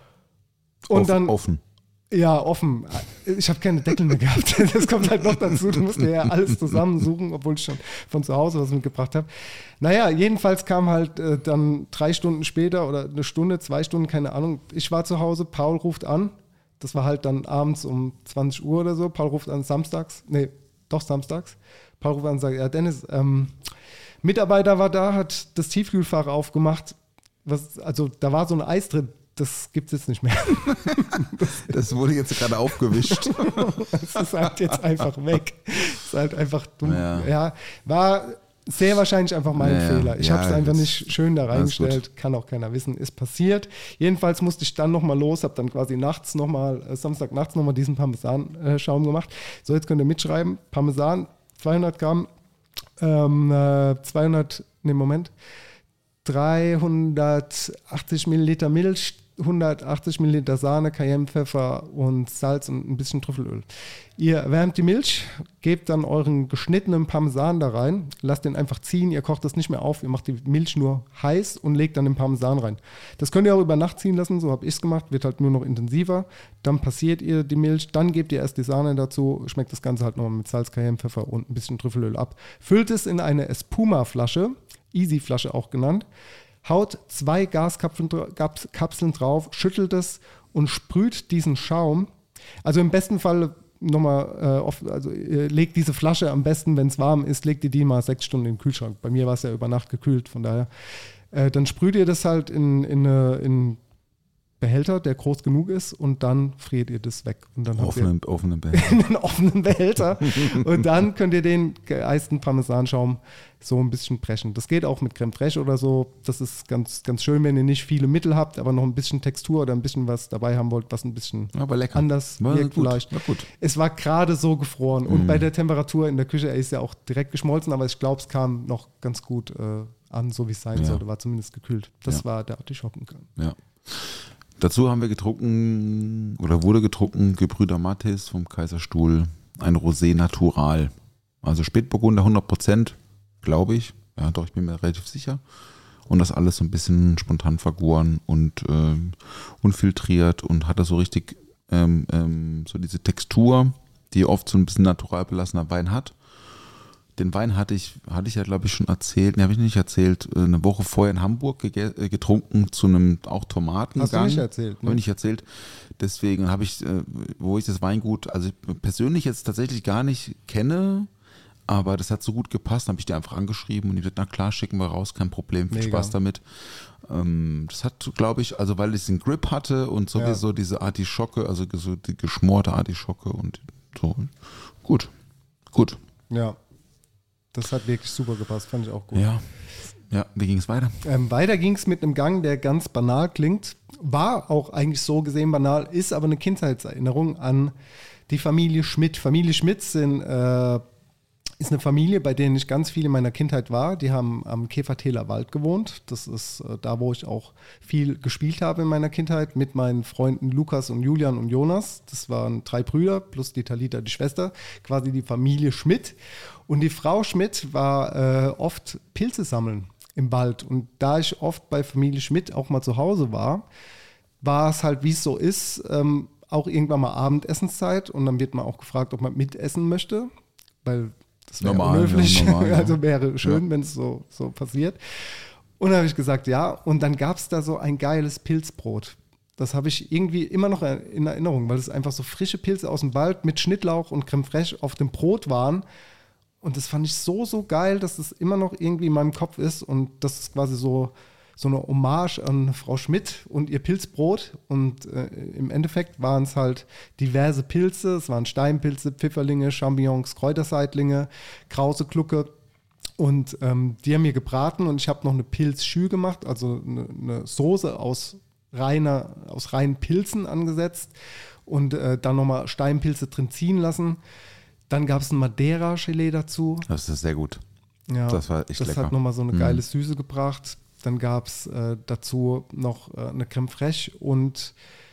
Und
Auf,
dann
offen.
Ja, offen. Ich habe keine Deckel mehr gehabt. Das kommt halt noch dazu. Du musst dir ja alles zusammensuchen, obwohl ich schon von zu Hause was mitgebracht habe. Naja, jedenfalls kam halt äh, dann drei Stunden später oder eine Stunde, zwei Stunden, keine Ahnung. Ich war zu Hause, Paul ruft an. Das war halt dann abends um zwanzig Uhr oder so. Paul ruft an samstags. Nee, doch samstags. Paul ruft an und sagt, ja Dennis, ähm, Mitarbeiter war da, hat das Tiefkühlfach aufgemacht. Was, also da war so ein Eis drin. Das gibt es jetzt nicht mehr.
Das, das wurde jetzt gerade aufgewischt.
Das ist halt jetzt einfach weg. Das ist halt einfach dumm.
Ja,
ja war sehr wahrscheinlich einfach mein
ja,
Fehler. Ich
ja,
habe es einfach
das,
nicht schön da reingestellt. Kann auch keiner wissen. Ist passiert. Jedenfalls musste ich dann nochmal los, habe dann quasi nachts nochmal, äh, Samstag nachts nochmal diesen Parmesan-Schaum gemacht. So, jetzt könnt ihr mitschreiben. Parmesan, zweihundert Gramm, ähm, äh, zweihundert, ne Moment, dreihundertachtzig Milliliter Milch, hundertachtzig Milliliter Sahne, Cayennepfeffer und Salz und ein bisschen Trüffelöl. Ihr erwärmt die Milch, gebt dann euren geschnittenen Parmesan da rein, lasst den einfach ziehen, ihr kocht das nicht mehr auf, ihr macht die Milch nur heiß und legt dann den Parmesan rein. Das könnt ihr auch über Nacht ziehen lassen, so habe ich es gemacht, wird halt nur noch intensiver. Dann passiert ihr die Milch, dann gebt ihr erst die Sahne dazu, schmeckt das Ganze halt nochmal mit Salz, Cayennepfeffer und ein bisschen Trüffelöl ab. Füllt es in eine Espuma-Flasche, Easy-Flasche auch genannt, haut zwei Gaskapseln Kapseln drauf, schüttelt es und sprüht diesen Schaum. Also im besten Fall nochmal, äh, oft, also ihr legt diese Flasche am besten, wenn es warm ist, legt ihr die mal sechs Stunden in den Kühlschrank. Bei mir war es ja über Nacht gekühlt, von daher. Äh, dann sprüht ihr das halt in, in, in Behälter, der groß genug ist, und dann friert ihr das weg. Und dann
offenen, offenen Behälter.
In einen offenen Behälter. Und dann könnt ihr den geeisten Parmesanschaum so ein bisschen brechen. Das geht auch mit Crème Fraiche oder so. Das ist ganz, ganz schön, wenn ihr nicht viele Mittel habt, aber noch ein bisschen Textur oder ein bisschen was dabei haben wollt, was ein bisschen
aber lecker.
anders
war
wirkt
gut.
vielleicht.
War gut.
Es war gerade so gefroren. Und
mm.
bei der Temperatur in der Küche, er ist ja auch direkt geschmolzen, aber ich glaube, es kam noch ganz gut äh, an, so wie es sein ja. sollte. War zumindest gekühlt. Das ja. war der Artischockengang.
Ja. Dazu haben wir getrunken, oder wurde getrunken, Gebrüder Mattes vom Kaiserstuhl, ein Rosé Natural. Also Spätburgunder hundert Prozent, glaube ich. Ja, doch, ich bin mir relativ sicher. Und das alles so ein bisschen spontan vergoren und ähm, unfiltriert und hatte so richtig ähm, ähm, so diese Textur, die oft so ein bisschen natural belassener Wein hat. Den Wein hatte ich, hatte ich ja, glaube ich, schon erzählt. Ne, habe ich nicht erzählt. Eine Woche vorher in Hamburg gege- äh, getrunken zu einem auch Tomatengang.
Hast du nicht erzählt? Ne?
Habe ich nicht erzählt. Deswegen habe ich, äh, wo ich das Weingut, also persönlich jetzt tatsächlich gar nicht kenne, aber das hat so gut gepasst, habe ich dir einfach angeschrieben und die gesagt, na klar, schicken wir raus, kein Problem, viel
Mega.
Spaß damit. Ähm, das hat, glaube ich, also weil es den Grip hatte und sowieso
Ja.
diese Artischocke, also so die geschmorte Artischocke und so. Gut, gut.
Ja. Das hat wirklich super gepasst, fand ich auch gut.
Ja, ja. Wie ging es weiter?
Ähm, weiter ging es mit einem Gang, der ganz banal klingt. War auch eigentlich so gesehen banal, ist aber eine Kindheitserinnerung an die Familie Schmidt. Familie Schmidt sind, äh, ist eine Familie, bei denen ich ganz viel in meiner Kindheit war. Die haben am Käfertäler Wald gewohnt. Das ist äh, da, wo ich auch viel gespielt habe in meiner Kindheit mit meinen Freunden Lukas und Julian und Jonas. Das waren drei Brüder plus die Talita, die Schwester. Quasi die Familie Schmidt. Und die Frau Schmidt war äh, oft Pilze sammeln im Wald. Und da ich oft bei Familie Schmidt auch mal zu Hause war, war es halt, wie es so ist, ähm, auch irgendwann mal Abendessenszeit. Und dann wird man auch gefragt, ob man mitessen möchte. Weil das wäre
Normal,
unhöflich.
ja, normal, ja.
Also wäre schön,
Ja.
wenn es so, so passiert. Und dann habe ich gesagt, ja. Und dann gab es da so ein geiles Pilzbrot. Das habe ich irgendwie immer noch in Erinnerung, weil es einfach so frische Pilze aus dem Wald mit Schnittlauch und Creme fraiche auf dem Brot waren. Und das fand ich so, so geil, dass es immer noch irgendwie in meinem Kopf ist. Und das ist quasi so, so eine Hommage an Frau Schmidt und ihr Pilzbrot. Und äh, im Endeffekt waren es halt diverse Pilze. Es waren Steinpilze, Pfifferlinge, Champignons, Kräuterseitlinge, Krause, Glucke. Und ähm, die haben mir gebraten und ich habe noch eine Pilzschü gemacht, also eine, eine Soße aus, reiner, aus reinen Pilzen angesetzt und äh, dann nochmal Steinpilze drin ziehen lassen. Dann gab es ein Madeira-Gelee dazu.
Das ist sehr gut.
Ja,
Das war echt
das
lecker.
hat nochmal so eine
Mhm.
geile Süße gebracht. Dann gab es äh, dazu noch äh, eine Creme fraiche und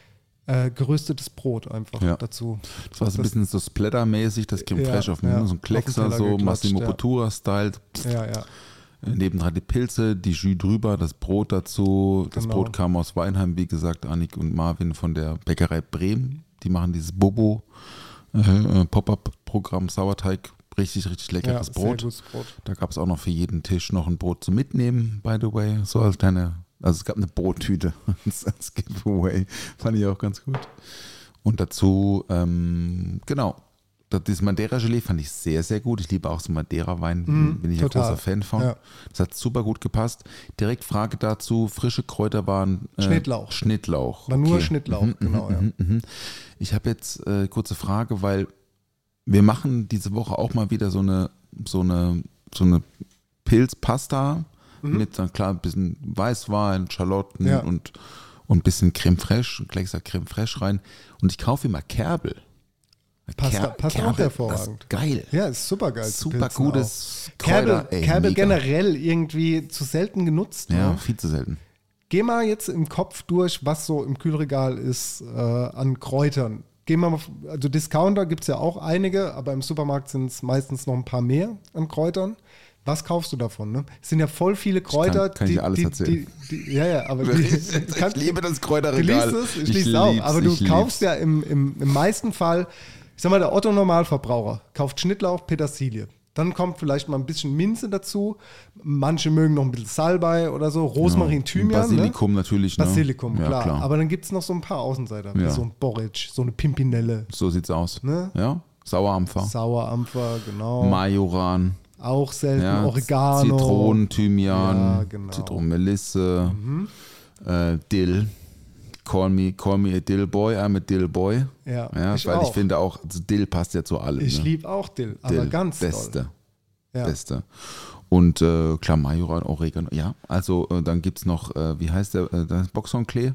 äh, geröstetes Brot einfach
Ja.
dazu.
Das war so ein bisschen so Splatter-mäßig, das Creme
Ja,
fraiche auf dem
ja.
so ein
Auf
Kleckser,
den Teller
so
geklatscht,
Massimo
ja.
Bottura-Style.
Ja, ja.
Äh, Nebendran die Pilze, die Jus drüber, das Brot dazu. Das
Genau.
Brot kam aus Weinheim, wie gesagt, Annik und Marvin von der Bäckerei Bremen. Die machen dieses Bobo äh, äh, Pop-Up-Programm Sauerteig. Richtig, richtig leckeres
ja,
Brot.
Sehr gutes Brot.
Da gab es auch noch für jeden Tisch noch ein Brot zum Mitnehmen, by the way. So als kleine, also es gab eine Brottüte als, als Giveaway. Fand ich auch ganz gut. Und dazu, ähm, genau, das, dieses Madeira-Gelee fand ich sehr, sehr gut. Ich liebe auch so Madeira-Wein,
Mhm,
bin ich
total.
ein großer Fan von.
Ja.
Das hat super gut gepasst. Direkt Frage dazu, frische Kräuter waren äh,
Schnittlauch.
Schnittlauch.
War nur
Okay.
Schnittlauch,
Mhm,
genau,
mhm,
ja.
mhm, mhm. Ich habe jetzt äh, kurze Frage, weil wir machen diese Woche auch mal wieder so eine, so eine, so eine Pilzpasta
Mhm.
mit dann klar ein bisschen Weißwein, Schalotten
Ja.
und, und ein bisschen Creme fraiche, ein Kleckser Creme fraiche rein. Und ich kaufe immer Kerbel.
Passt,
Ker-
passt auch
Kerbel,
hervorragend.
Das ist geil.
Ja, ist super geil. zu
Super
Pilzen
gutes
auch. Kerbel,
Kräuter, ey,
Kerbel
mega.
generell irgendwie zu selten genutzt.
Ja,
Ne?
viel zu selten.
Geh mal jetzt im Kopf durch, was so im Kühlregal ist äh, an Kräutern. Geh mal, auf- also Discounter gibt es ja auch einige, aber im Supermarkt sind es meistens noch ein paar mehr an Kräutern. Was kaufst du davon? Ne? Es sind ja voll viele Kräuter.
kann ich
die,
dir alles
die,
erzählen.
Die, die, ja, ja, aber die,
Ich liebe das
Du
Kräuterregal.
liest es, ich,
Ich
liest es auch,
lieb's,
aber du
ich lieb's.
kaufst ja im, im, im meisten Fall, ich sag mal, der Otto-Normalverbraucher kauft Schnittlauch, Petersilie. Dann kommt vielleicht mal ein bisschen Minze dazu. Manche mögen noch ein bisschen Salbei oder so, Rosmarin,
Ja,
Thymian.
Basilikum
ne?
natürlich. Ne?
Basilikum,
Ja,
klar.
klar.
Aber dann gibt es noch so ein paar Außenseiter, wie
Ja.
so ein Boric, so eine Pimpinelle,
So sieht's aus.
Ne?
Ja, Sauerampfer,
Sauerampfer, genau.
Majoran,
Auch selten,
ja,
Oregano.
Zitronen, Thymian,
Ja, genau.
Zitronenmelisse, äh, Dill. Call me, call me a Dill Boy, I'm a Dill Boy.
Ja,
ja
ich
weil
auch.
ich finde auch, also Dill passt ja zu allem.
Ich
ne?
liebe auch Dill, aber
Dill,
ganz
Beste.
doll. Ja.
Beste. Und äh, klar, Majoran, Oregano, ja. Also äh, dann gibt es noch, äh, wie heißt der, äh, das Boxhornklee?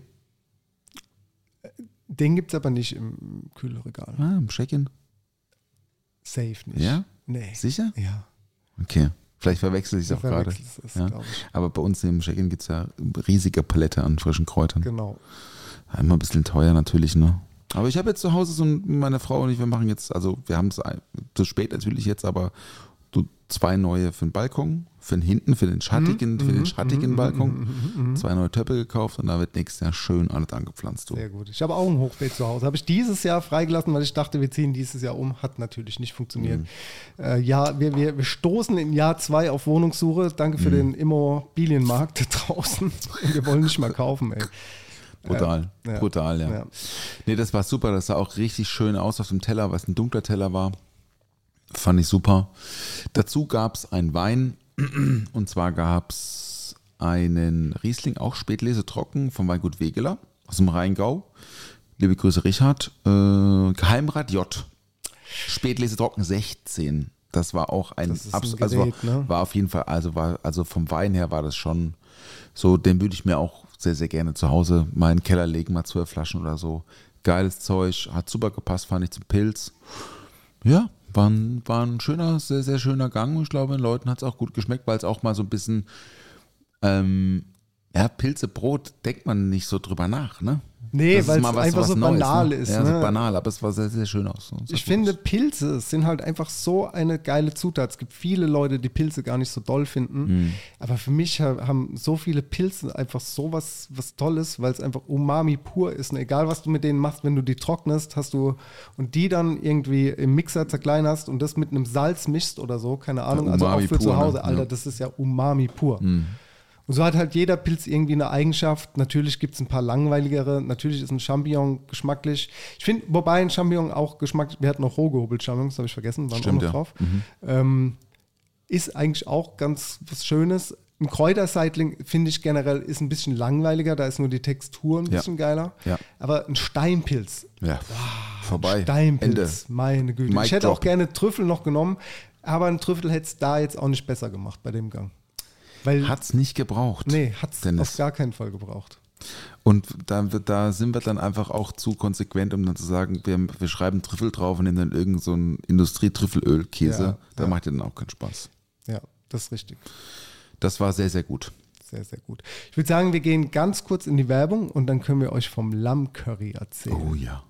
Den gibt es aber nicht im Kühlregal.
Ah, im Check-in.
Safe nicht.
Ja?
Nee.
Sicher?
Ja.
Okay. Vielleicht verwechsel ich es
Du
auch gerade.
verwechselst es,
Ja.
glaub ich.
Aber bei uns im Check-in gibt es ja riesige Palette an frischen Kräutern.
Genau.
Immer ein bisschen teuer natürlich, ne? Aber ich habe jetzt zu Hause so ein, meine Frau und ich, wir machen jetzt, also wir haben es ein- zu spät natürlich jetzt, aber du zwei neue für den Balkon, für den hinten, für den schattigen, für den schattigen Balkon, zwei neue Töpfe gekauft und da wird nächstes Jahr schön alles angepflanzt. Du.
Sehr gut. Ich habe auch ein Hochbeet zu Hause. Habe ich dieses Jahr freigelassen, weil ich dachte, wir ziehen dieses Jahr um. Hat natürlich nicht funktioniert. Mhm. Äh, ja, wir, wir, wir stoßen in Jahr zwei auf Wohnungssuche. Danke für mhm. den Immobilienmarkt da draußen. Wir wollen nicht mal kaufen, ey.
Brutal, ja. brutal, ja. ja. Nee, das war super. Das sah auch richtig schön aus auf dem Teller, was ein dunkler Teller war. Fand ich super. Dazu gab es einen Wein und zwar gab es einen Riesling, auch Spätlese trocken vom Weingut Wegeler aus dem Rheingau. Liebe Grüße Richard. Äh, Geheimrat J. Spätlese trocken sechzehn. Das war auch ein,
das ist
Abs-
ein Gerät,
also
ne?
war auf jeden Fall, also war, also vom Wein her war das schon so, den würde ich mir auch sehr, sehr gerne zu Hause mal in den Keller legen, mal zwölf Flaschen oder so. Geiles Zeug, hat super gepasst, fand ich zum Pilz. Ja, War ein, war ein schöner, sehr, sehr schöner Gang. Ich glaube, den Leuten hat es auch gut geschmeckt, weil es auch mal so ein bisschen, ähm, ja, Pilze, Brot, denkt man nicht so drüber nach, ne?
Nee, weil es einfach so
Neues,
banal
ne?
ist.
Ja,
ne?
so banal, aber es war sehr, sehr schön aus.
Ich finde, Pilze sind halt einfach so eine geile Zutat. Es gibt viele Leute, die Pilze gar nicht so doll finden. Mhm. Aber für mich haben so viele Pilze einfach so was, was Tolles, weil es einfach Umami pur ist. Und egal, was du mit denen machst, wenn du die trocknest, hast du und die dann irgendwie im Mixer zerkleinerst und das mit einem Salz mischst oder so, keine Ahnung. Also auch für
pur,
zu Hause,
ne?
Alter,
Ja.
das ist ja Umami pur.
Mhm.
Und so hat halt jeder Pilz irgendwie eine Eigenschaft. Natürlich gibt es ein paar langweiligere. Natürlich ist ein Champignon geschmacklich. Ich finde, wobei ein Champignon auch geschmacklich, wir hatten noch roh gehobelt Champignons, habe ich vergessen, waren
Stimmt,
auch noch
ja.
drauf.
Mhm.
Ähm, ist eigentlich auch ganz was Schönes. Ein Kräuterseitling finde ich generell ist ein bisschen langweiliger, da ist nur die Textur ein
Ja.
bisschen geiler.
Ja.
Aber ein Steinpilz,
Ja, vorbei.
Steinpilz,
Ende.
meine Güte.
Mic
ich hätte
drop.
auch gerne Trüffel noch genommen, aber ein Trüffel hätte es da jetzt auch nicht besser gemacht bei dem Gang. Weil,
Hat's nicht gebraucht.
nee, hat es
Dennis.
auf gar keinen Fall gebraucht.
Und da, wird, da sind wir dann einfach auch zu konsequent, um dann zu sagen, wir, wir schreiben Trüffel drauf und nehmen dann irgend so einen Industrietrüffelölkäse.
Ja,
da
ja.
macht ihr dann auch keinen Spaß.
Ja, das ist richtig.
Das war sehr, sehr gut.
Sehr, sehr gut. Ich würde sagen, wir gehen ganz kurz in die Werbung und dann können wir euch vom Lammcurry erzählen.
Oh ja.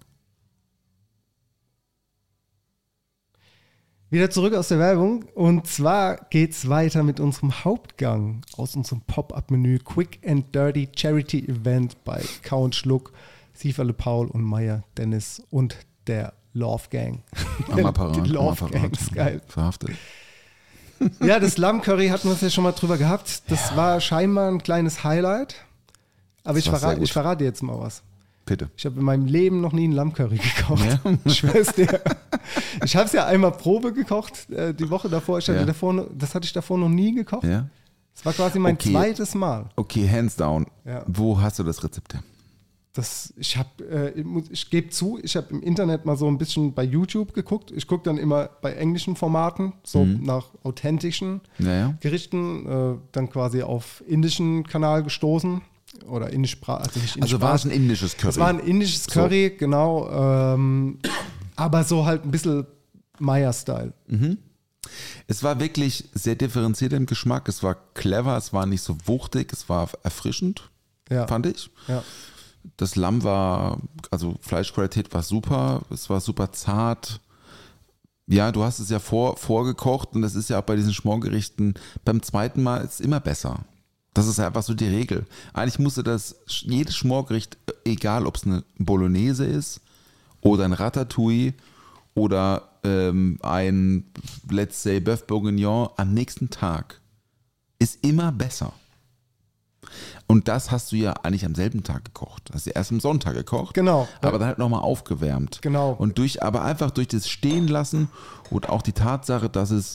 Wieder zurück aus der Werbung und zwar geht es weiter mit unserem Hauptgang aus unserem Pop-Up-Menü Quick and Dirty Charity Event bei Kau und Schluck, Sieferle Paul und Meier, Dennis und der Love Gang.
Am Apparat.
Die Love
am Apparat.
Gang ist geil.
Verhaftet.
Ja, das Lammcurry hatten wir uns ja schon mal drüber gehabt. Das ja. war scheinbar ein kleines Highlight. Aber ich,
war sehr
verrate,
gut.
ich verrate dir jetzt mal was.
Bitte.
Ich habe in meinem Leben noch nie einen Lammcurry gekocht.
Ja?
Ich schwör's dir. Ich habe es ja einmal Probe gekocht, äh, die Woche davor. Ich hatte
Ja.
davor. Das hatte ich davor noch nie gekocht.
Ja?
Das war quasi mein
Okay.
zweites Mal.
Okay, hands down.
Ja.
Wo hast du das Rezept her?
Das, ich habe, äh, ich, muss- ich gebe zu, ich habe im Internet mal so ein bisschen bei YouTube geguckt. Ich gucke dann immer bei englischen Formaten, so
Mhm.
nach authentischen
Ja, ja.
Gerichten, äh, dann quasi auf indischen Kanal gestoßen. Oder indisch, also nicht indisch.
Also war es ein indisches Curry?
Es war ein indisches
So.
Curry, genau. Ähm, aber so halt ein bisschen Meier-Style.
Es war wirklich sehr differenziert im Geschmack. Es war clever, es war nicht so wuchtig, es war erfrischend,
Ja.
fand ich.
Ja.
Das Lamm war, also Fleischqualität war super, es war super zart. Ja, du hast es ja vor, vorgekocht und das ist ja auch bei diesen Schmorgerichten beim zweiten Mal ist es immer besser. Das ist einfach so die Regel. Eigentlich musste das, jedes Schmorgericht, egal ob es eine Bolognese ist oder ein Ratatouille oder ähm, ein, let's say, Bœuf Bourguignon am nächsten Tag, ist immer besser. Und das hast du ja eigentlich am selben Tag gekocht. Hast du erst am Sonntag gekocht.
Genau.
Aber dann halt nochmal aufgewärmt.
Genau.
Und durch, aber einfach durch das Stehen lassen und auch die Tatsache, dass es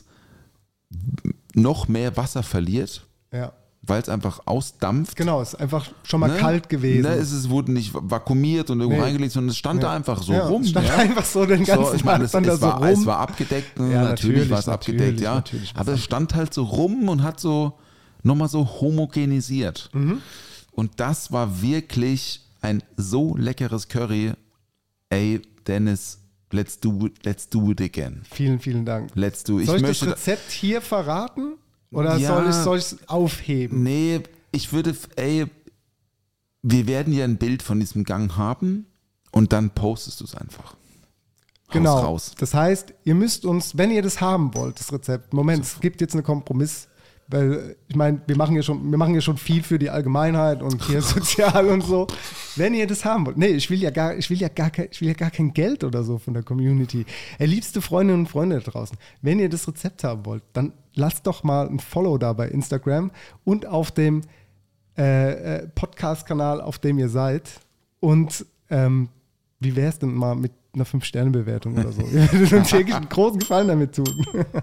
noch mehr Wasser verliert,
Ja.
weil es einfach ausdampft.
Genau, ist einfach schon mal
Ne?
kalt gewesen.
Ne, es ist, wurde nicht vakuumiert und irgendwo
Nee.
reingelegt, sondern es stand
Ja.
da einfach so
Ja,
rum.
es stand
ja.
einfach so den ganzen
so, ich meine,
Tag
es,
stand da
es,
so
war,
rum.
es war abgedeckt, ne?
Ja,
natürlich,
natürlich,
war es abgedeckt,
natürlich,
ja.
natürlich war's
Aber es stand halt so rum und hat so nochmal so homogenisiert.
Mhm.
Und das war wirklich ein so leckeres Curry. Ey, Dennis, let's do, let's do it again.
Vielen, vielen Dank.
Let's do. Ich
soll ich
möchte,
das Rezept hier verraten? Oder
Ja.
soll ich soll ich es aufheben?
Nee, ich würde, ey, wir werden ja ein Bild von diesem Gang haben und dann postest du es einfach.
Genau.
raus.
Das heißt, ihr müsst uns, wenn ihr das haben wollt, das Rezept, Moment, es gibt jetzt einen Kompromiss, weil ich meine, wir machen ja schon, wir machen ja schon viel für die Allgemeinheit und hier sozial und so. Wenn ihr das haben wollt, nee, ich will ja gar, ich will ja gar kein, ich will ja gar kein Geld oder so von der Community. Ey, liebste Freundinnen und Freunde da draußen, wenn ihr das Rezept haben wollt, dann lasst doch mal ein Follow da bei Instagram und auf dem äh, äh, Podcast-Kanal, auf dem ihr seid. Und ähm, wie wäre es denn mal mit einer fünf Sterne Bewertung oder so? Ihr würdet uns wirklich einen großen Gefallen damit tun.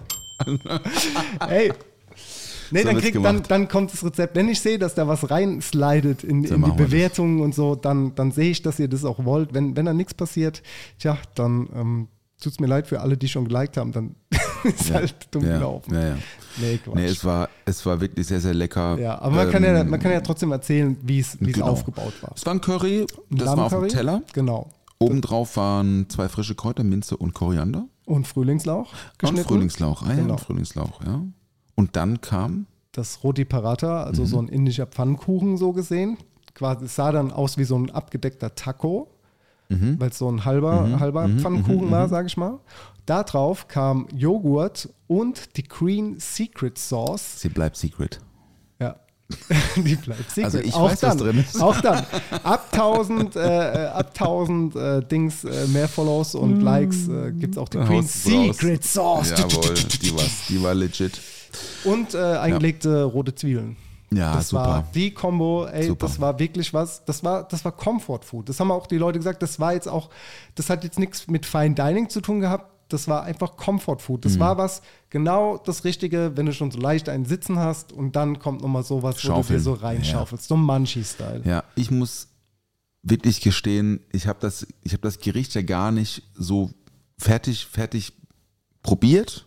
Ey. Nee,
so
dann, krieg, dann, dann kommt das Rezept. Wenn ich sehe, dass da was reinslidet in,
so
in die Bewertungen und so, dann, dann sehe ich, dass ihr das auch wollt. Wenn, wenn da nichts passiert, tja, dann ähm, tut es mir leid für alle, die schon geliked haben, dann ist
ja.
halt dumm
ja.
gelaufen.
Ja, ja.
Nee, Quatsch.
Nee, es war, es war wirklich sehr, sehr lecker.
Ja, aber man,
ähm,
kann ja, man kann ja trotzdem erzählen, wie es
genau.
aufgebaut war.
Es war ein Curry, das war auf dem Teller.
Genau.
Obendrauf waren zwei frische Kräuter, Minze und Koriander.
Und Frühlingslauch geschnitten.
Und Frühlingslauch, ah ja,
Genau.
und Frühlingslauch, ja. Und dann kam
das Roti Paratha, also mhm. so ein indischer Pfannkuchen so gesehen. Quasi, es sah dann aus wie so ein abgedeckter Taco, mhm. weil es so ein halber,
mhm.
halber
mhm.
Pfannkuchen
mhm.
war, sage ich mal. Da drauf kam Joghurt und die Green Secret Sauce.
Sie bleibt secret.
Ja, die bleibt secret.
Also ich
auch
weiß,
dann,
was drin ist.
Auch dann. Ab tausend, äh, ab tausend äh, Dings, äh, mehr Follows und Likes äh, gibt es auch die
Da
Green
haust du raus.
Secret Sauce.
Jawohl, die war, die war legit.
Und äh, eingelegte ja. rote Zwiebeln.
Ja,
das
super.
war die Kombo, ey,
super.
Das war wirklich was, das war, das war Comfort Food. Das haben auch die Leute gesagt, das war jetzt auch, das hat jetzt nichts mit Fine Dining zu tun gehabt, das war einfach Comfort Food. Das mhm. war was, genau das Richtige, wenn du schon so leicht einen Sitzen hast und dann kommt nochmal sowas, wo
Schaufeln.
du dir so reinschaufelst, ja. so Munchie-Style.
Ja, ich muss wirklich gestehen, ich habe das, ich habe das Gericht ja gar nicht so fertig, fertig probiert,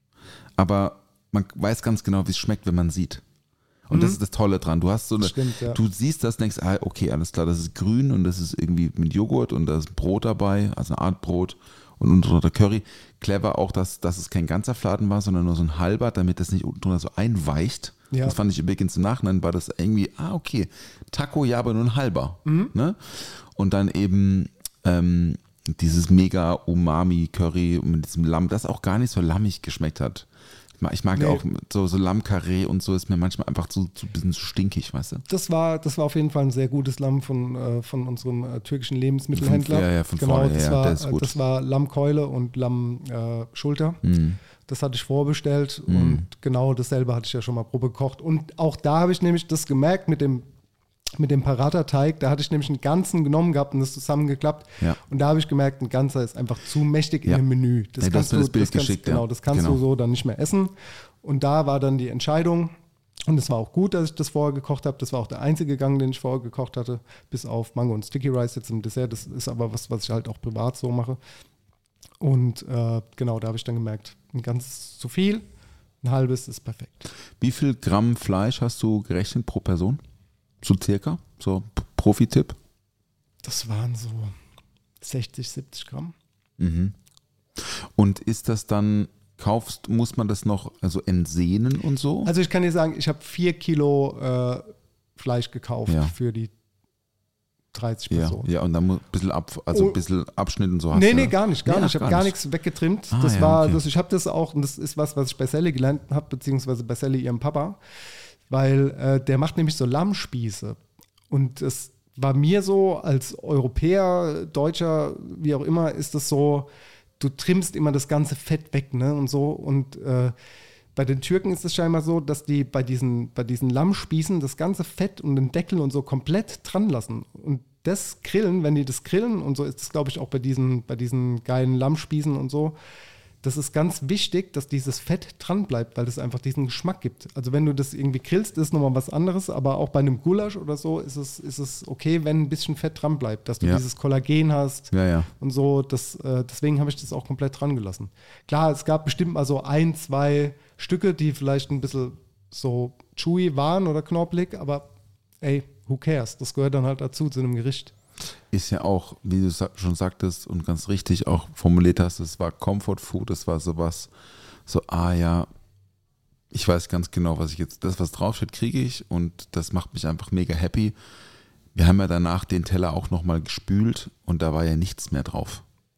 aber man weiß ganz genau, wie es schmeckt, wenn man sieht. Und mhm. das ist das Tolle dran. Du hast so eine,
Stimmt, ja.
du siehst das, denkst, ah, okay, alles klar, das ist grün und das ist irgendwie mit Joghurt und da ist Brot dabei, also eine Art Brot und unten drunter Curry. Clever auch, dass, dass es kein ganzer Fladen war, sondern nur so ein halber, damit das nicht unten drunter so einweicht. Ja. Das fand ich übrigens im Nachhinein, war das irgendwie, ah, okay, Taco, ja, aber nur ein halber. Mhm. Ne? Und dann eben ähm, dieses mega Umami-Curry mit diesem Lamm, das auch gar nicht so lammig geschmeckt hat. Ich mag nee. ja auch so, so Lammkarree und so, ist mir manchmal einfach zu, zu ein bisschen zu stinkig, weißt du?
Das war, das war auf jeden Fall ein sehr gutes Lamm von, äh, von unserem äh, türkischen Lebensmittelhändler.
Von, ja, ja, von
genau,
vorne,
das,
ja,
war,
der ist gut.
das war Lammkeule und Lammschulter. Äh, mm. Das hatte ich vorbestellt mm. und genau dasselbe hatte ich ja schon mal Probe gekocht. Und auch da habe ich nämlich das gemerkt mit dem mit dem Paratha-Teig, da hatte ich nämlich einen ganzen genommen gehabt und das zusammengeklappt. Ja. Und da habe ich gemerkt, ein ganzer ist einfach zu mächtig ja. in dem Menü. Das
ja,
kannst
du,
du,
das Bild
das kannst,
geschickt,
genau,
ja.
das kannst
genau.
du so dann nicht mehr essen. Und da war dann die Entscheidung, und es war auch gut, dass ich das vorher gekocht habe. Das war auch der einzige Gang, den ich vorher gekocht hatte, bis auf Mango und Sticky Rice jetzt im Dessert. Das ist aber was, was ich halt auch privat so mache. Und äh, genau, da habe ich dann gemerkt, ein ganzes zu viel, ein halbes ist perfekt.
Wie viel Gramm Fleisch hast du gerechnet pro Person? So circa? So Profi-Tipp?
Das waren so sechzig, siebzig Gramm.
Mhm. Und ist das dann, kaufst, muss man das noch also entsehnen und so?
Also ich kann dir sagen, ich habe vier Kilo äh, Fleisch gekauft ja. für die dreißig Personen.
Ja, ja, und dann ein bisschen, ab, also ein bisschen Abschnitt und so hast
Nee,
du.
nee, gar nicht, gar
nee,
nicht. Ich habe gar nichts weggetrimmt.
Ah,
das
ja,
war,
okay.
das, ich habe das auch, und das ist was, was ich bei Sally gelernt habe, beziehungsweise bei Sally ihrem Papa, weil äh, der macht nämlich so Lammspieße. Und es war mir so, als Europäer, Deutscher, wie auch immer, ist das so, du trimmst immer das ganze Fett weg, ne, und so. Und äh, bei den Türken ist es scheinbar so, dass die bei diesen, bei diesen Lammspießen das ganze Fett und den Deckel und so komplett dran lassen. Und das Grillen, wenn die das grillen, und so ist es, glaube ich, auch bei diesen, bei diesen geilen Lammspießen und so, das ist ganz wichtig, dass dieses Fett dran bleibt, weil das einfach diesen Geschmack gibt. Also wenn du das irgendwie grillst, ist nochmal was anderes, aber auch bei einem Gulasch oder so ist es, ist es okay, wenn ein bisschen Fett dran bleibt, dass du ja. dieses Kollagen hast
ja, ja.
und so. Das, äh, deswegen habe ich das auch komplett dran gelassen. Klar, es gab bestimmt mal so ein, zwei Stücke, die vielleicht ein bisschen so chewy waren oder knorpelig, aber ey, who cares? Das gehört dann halt dazu, zu einem Gericht.
Ist ja auch, wie du schon sagtest und ganz richtig auch formuliert hast, es war Comfort Food, es war sowas, so, ah ja, ich weiß ganz genau, was ich jetzt, das, was draufsteht, kriege ich und das macht mich einfach mega happy. Wir haben ja danach den Teller auch nochmal gespült und da war ja nichts mehr drauf.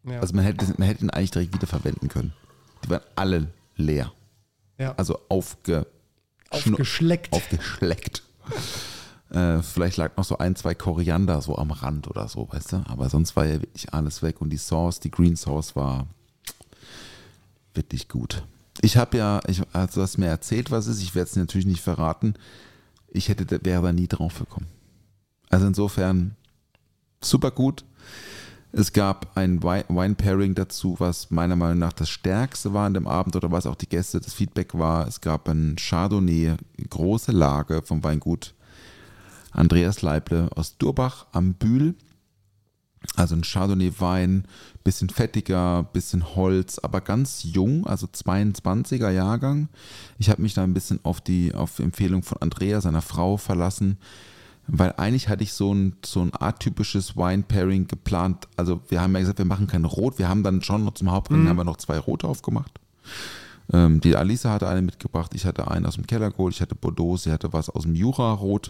Ja.
Also man hätte, man hätte ihn eigentlich direkt wieder verwenden können. Die waren alle leer.
Ja.
Also aufge,
Aufgeschleckt.
aufgeschleckt. äh, vielleicht lag noch so ein, zwei Koriander so am Rand oder so, weißt du? Aber sonst war ja wirklich alles weg. Und die Sauce, die Green Sauce war wirklich gut. Ich habe ja, ich, also du hast mir erzählt, was es ist. Ich werde es natürlich nicht verraten. Ich hätte, wäre da nie drauf gekommen. Also insofern super gut. Es gab ein Wine-Pairing dazu, was meiner Meinung nach das Stärkste war an dem Abend oder was auch die Gäste, das Feedback war. Es gab ein Chardonnay, große Lage vom Weingut Andreas Leible aus Durbach am Bühl. Also ein Chardonnay-Wein, bisschen fettiger, bisschen Holz, aber ganz jung, also zweiundzwanziger Jahrgang. Ich habe mich da ein bisschen auf die, auf die Empfehlung von Andrea, seiner Frau, verlassen, weil eigentlich hatte ich so ein, so ein atypisches Wine-Pairing geplant. Also wir haben ja gesagt, wir machen kein Rot, wir haben dann schon noch zum Hauptgang, mhm. haben wir noch zwei Rote aufgemacht. Ähm, die Alisa hatte eine mitgebracht, ich hatte einen aus dem Keller geholt, ich hatte Bordeaux, sie hatte was aus dem Jura-Rot.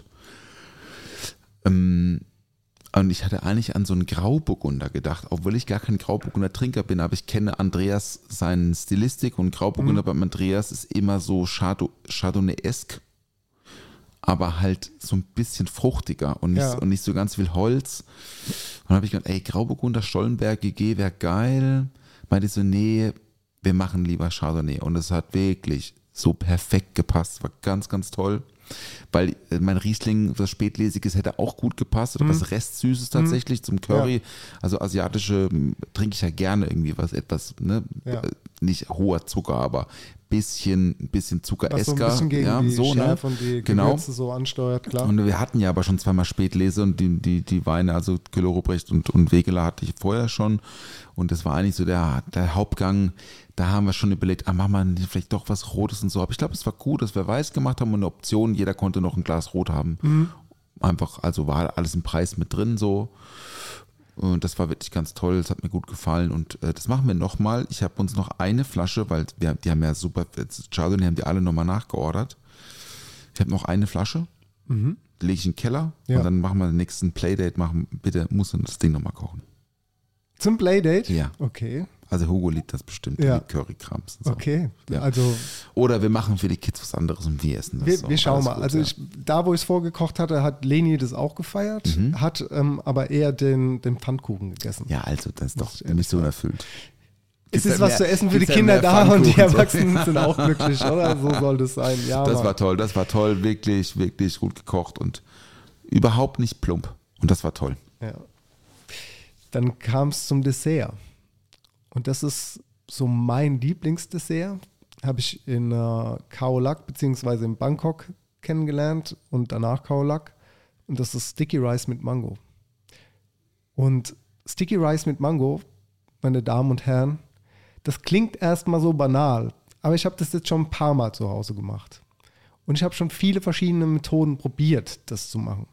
Ähm, Und ich hatte eigentlich an so einen Grauburgunder gedacht, obwohl ich gar kein Grauburgunder-Trinker bin, aber ich kenne Andreas, seine Stilistik, und Grauburgunder mhm. beim Andreas ist immer so Chardonnay-esque, aber halt so ein bisschen fruchtiger und nicht, ja. und nicht so ganz viel Holz. Und dann habe ich gedacht, ey, Grauburgunder, Stollenberg, G G wäre geil. Meinte ich so, nee, wir machen lieber Chardonnay. Und es hat wirklich so perfekt gepasst, war ganz, ganz toll. Weil mein Riesling, was Spätlesiges, hätte auch gut gepasst oder mm. was Restsüßes tatsächlich mm. zum Curry. Ja. Also asiatische trinke ich ja gerne irgendwie was etwas, ne? Ja. Nicht hoher Zucker, aber bisschen, bisschen Zuckeresker.
Was so ein bisschen gegen
ja,
die
so,
Schärfe
ne?
und die
genau.
Gewürze so ansteuert, klar.
Und wir hatten ja aber schon zweimal Spätlese und die, die, die Weine, also Gelorobrecht und, und Wegeler hatte ich vorher schon. Und das war eigentlich so der, der Hauptgang. Da haben wir schon überlegt, ah, machen wir vielleicht doch was Rotes und so. Aber ich glaube, es war gut, dass wir weiß gemacht haben und eine Option, jeder konnte noch ein Glas Rot haben. Mhm. Einfach, also war alles im Preis mit drin so. Und das war wirklich ganz toll, das hat mir gut gefallen. Und äh, das machen wir nochmal. Ich habe uns noch eine Flasche, weil wir, die haben ja super, Chardonnay haben die alle nochmal nachgeordert. Ich habe noch eine Flasche, mhm. die lege ich in den Keller ja. und dann machen wir den nächsten Playdate. Machen, bitte muss das Ding nochmal kochen.
Zum Playdate?
Ja.
Okay.
Also Hugo liebt das bestimmt,
ja.
die Currykrams. So.
Okay,
ja.
also...
Oder wir machen für die Kids was anderes und wir essen das.
Wir,
so.
wir schauen
Alles
mal.
gut,
also
ja.
ich, da, wo ich es vorgekocht hatte, hat Leni das auch gefeiert,
mhm.
hat ähm, aber eher den, den Pfannkuchen gegessen.
Ja, also das ist doch nicht so unerfüllt.
Es ist was zu essen für die Kinder da und die Erwachsenen so. sind auch glücklich, oder? So soll das sein. Ja,
das
Mann.
war toll, das war toll, wirklich, wirklich gut gekocht und überhaupt nicht plump. Und das war toll.
Ja. Dann kam es zum Dessert. Und das ist so mein Lieblingsdessert. Habe ich in äh, Khao Lak beziehungsweise in Bangkok kennengelernt und danach Khao Lak. Und das ist Sticky Rice mit Mango. Und Sticky Rice mit Mango, meine Damen und Herren, das klingt erstmal so banal, aber ich habe das jetzt schon ein paar Mal zu Hause gemacht. Und ich habe schon viele verschiedene Methoden probiert, das zu machen.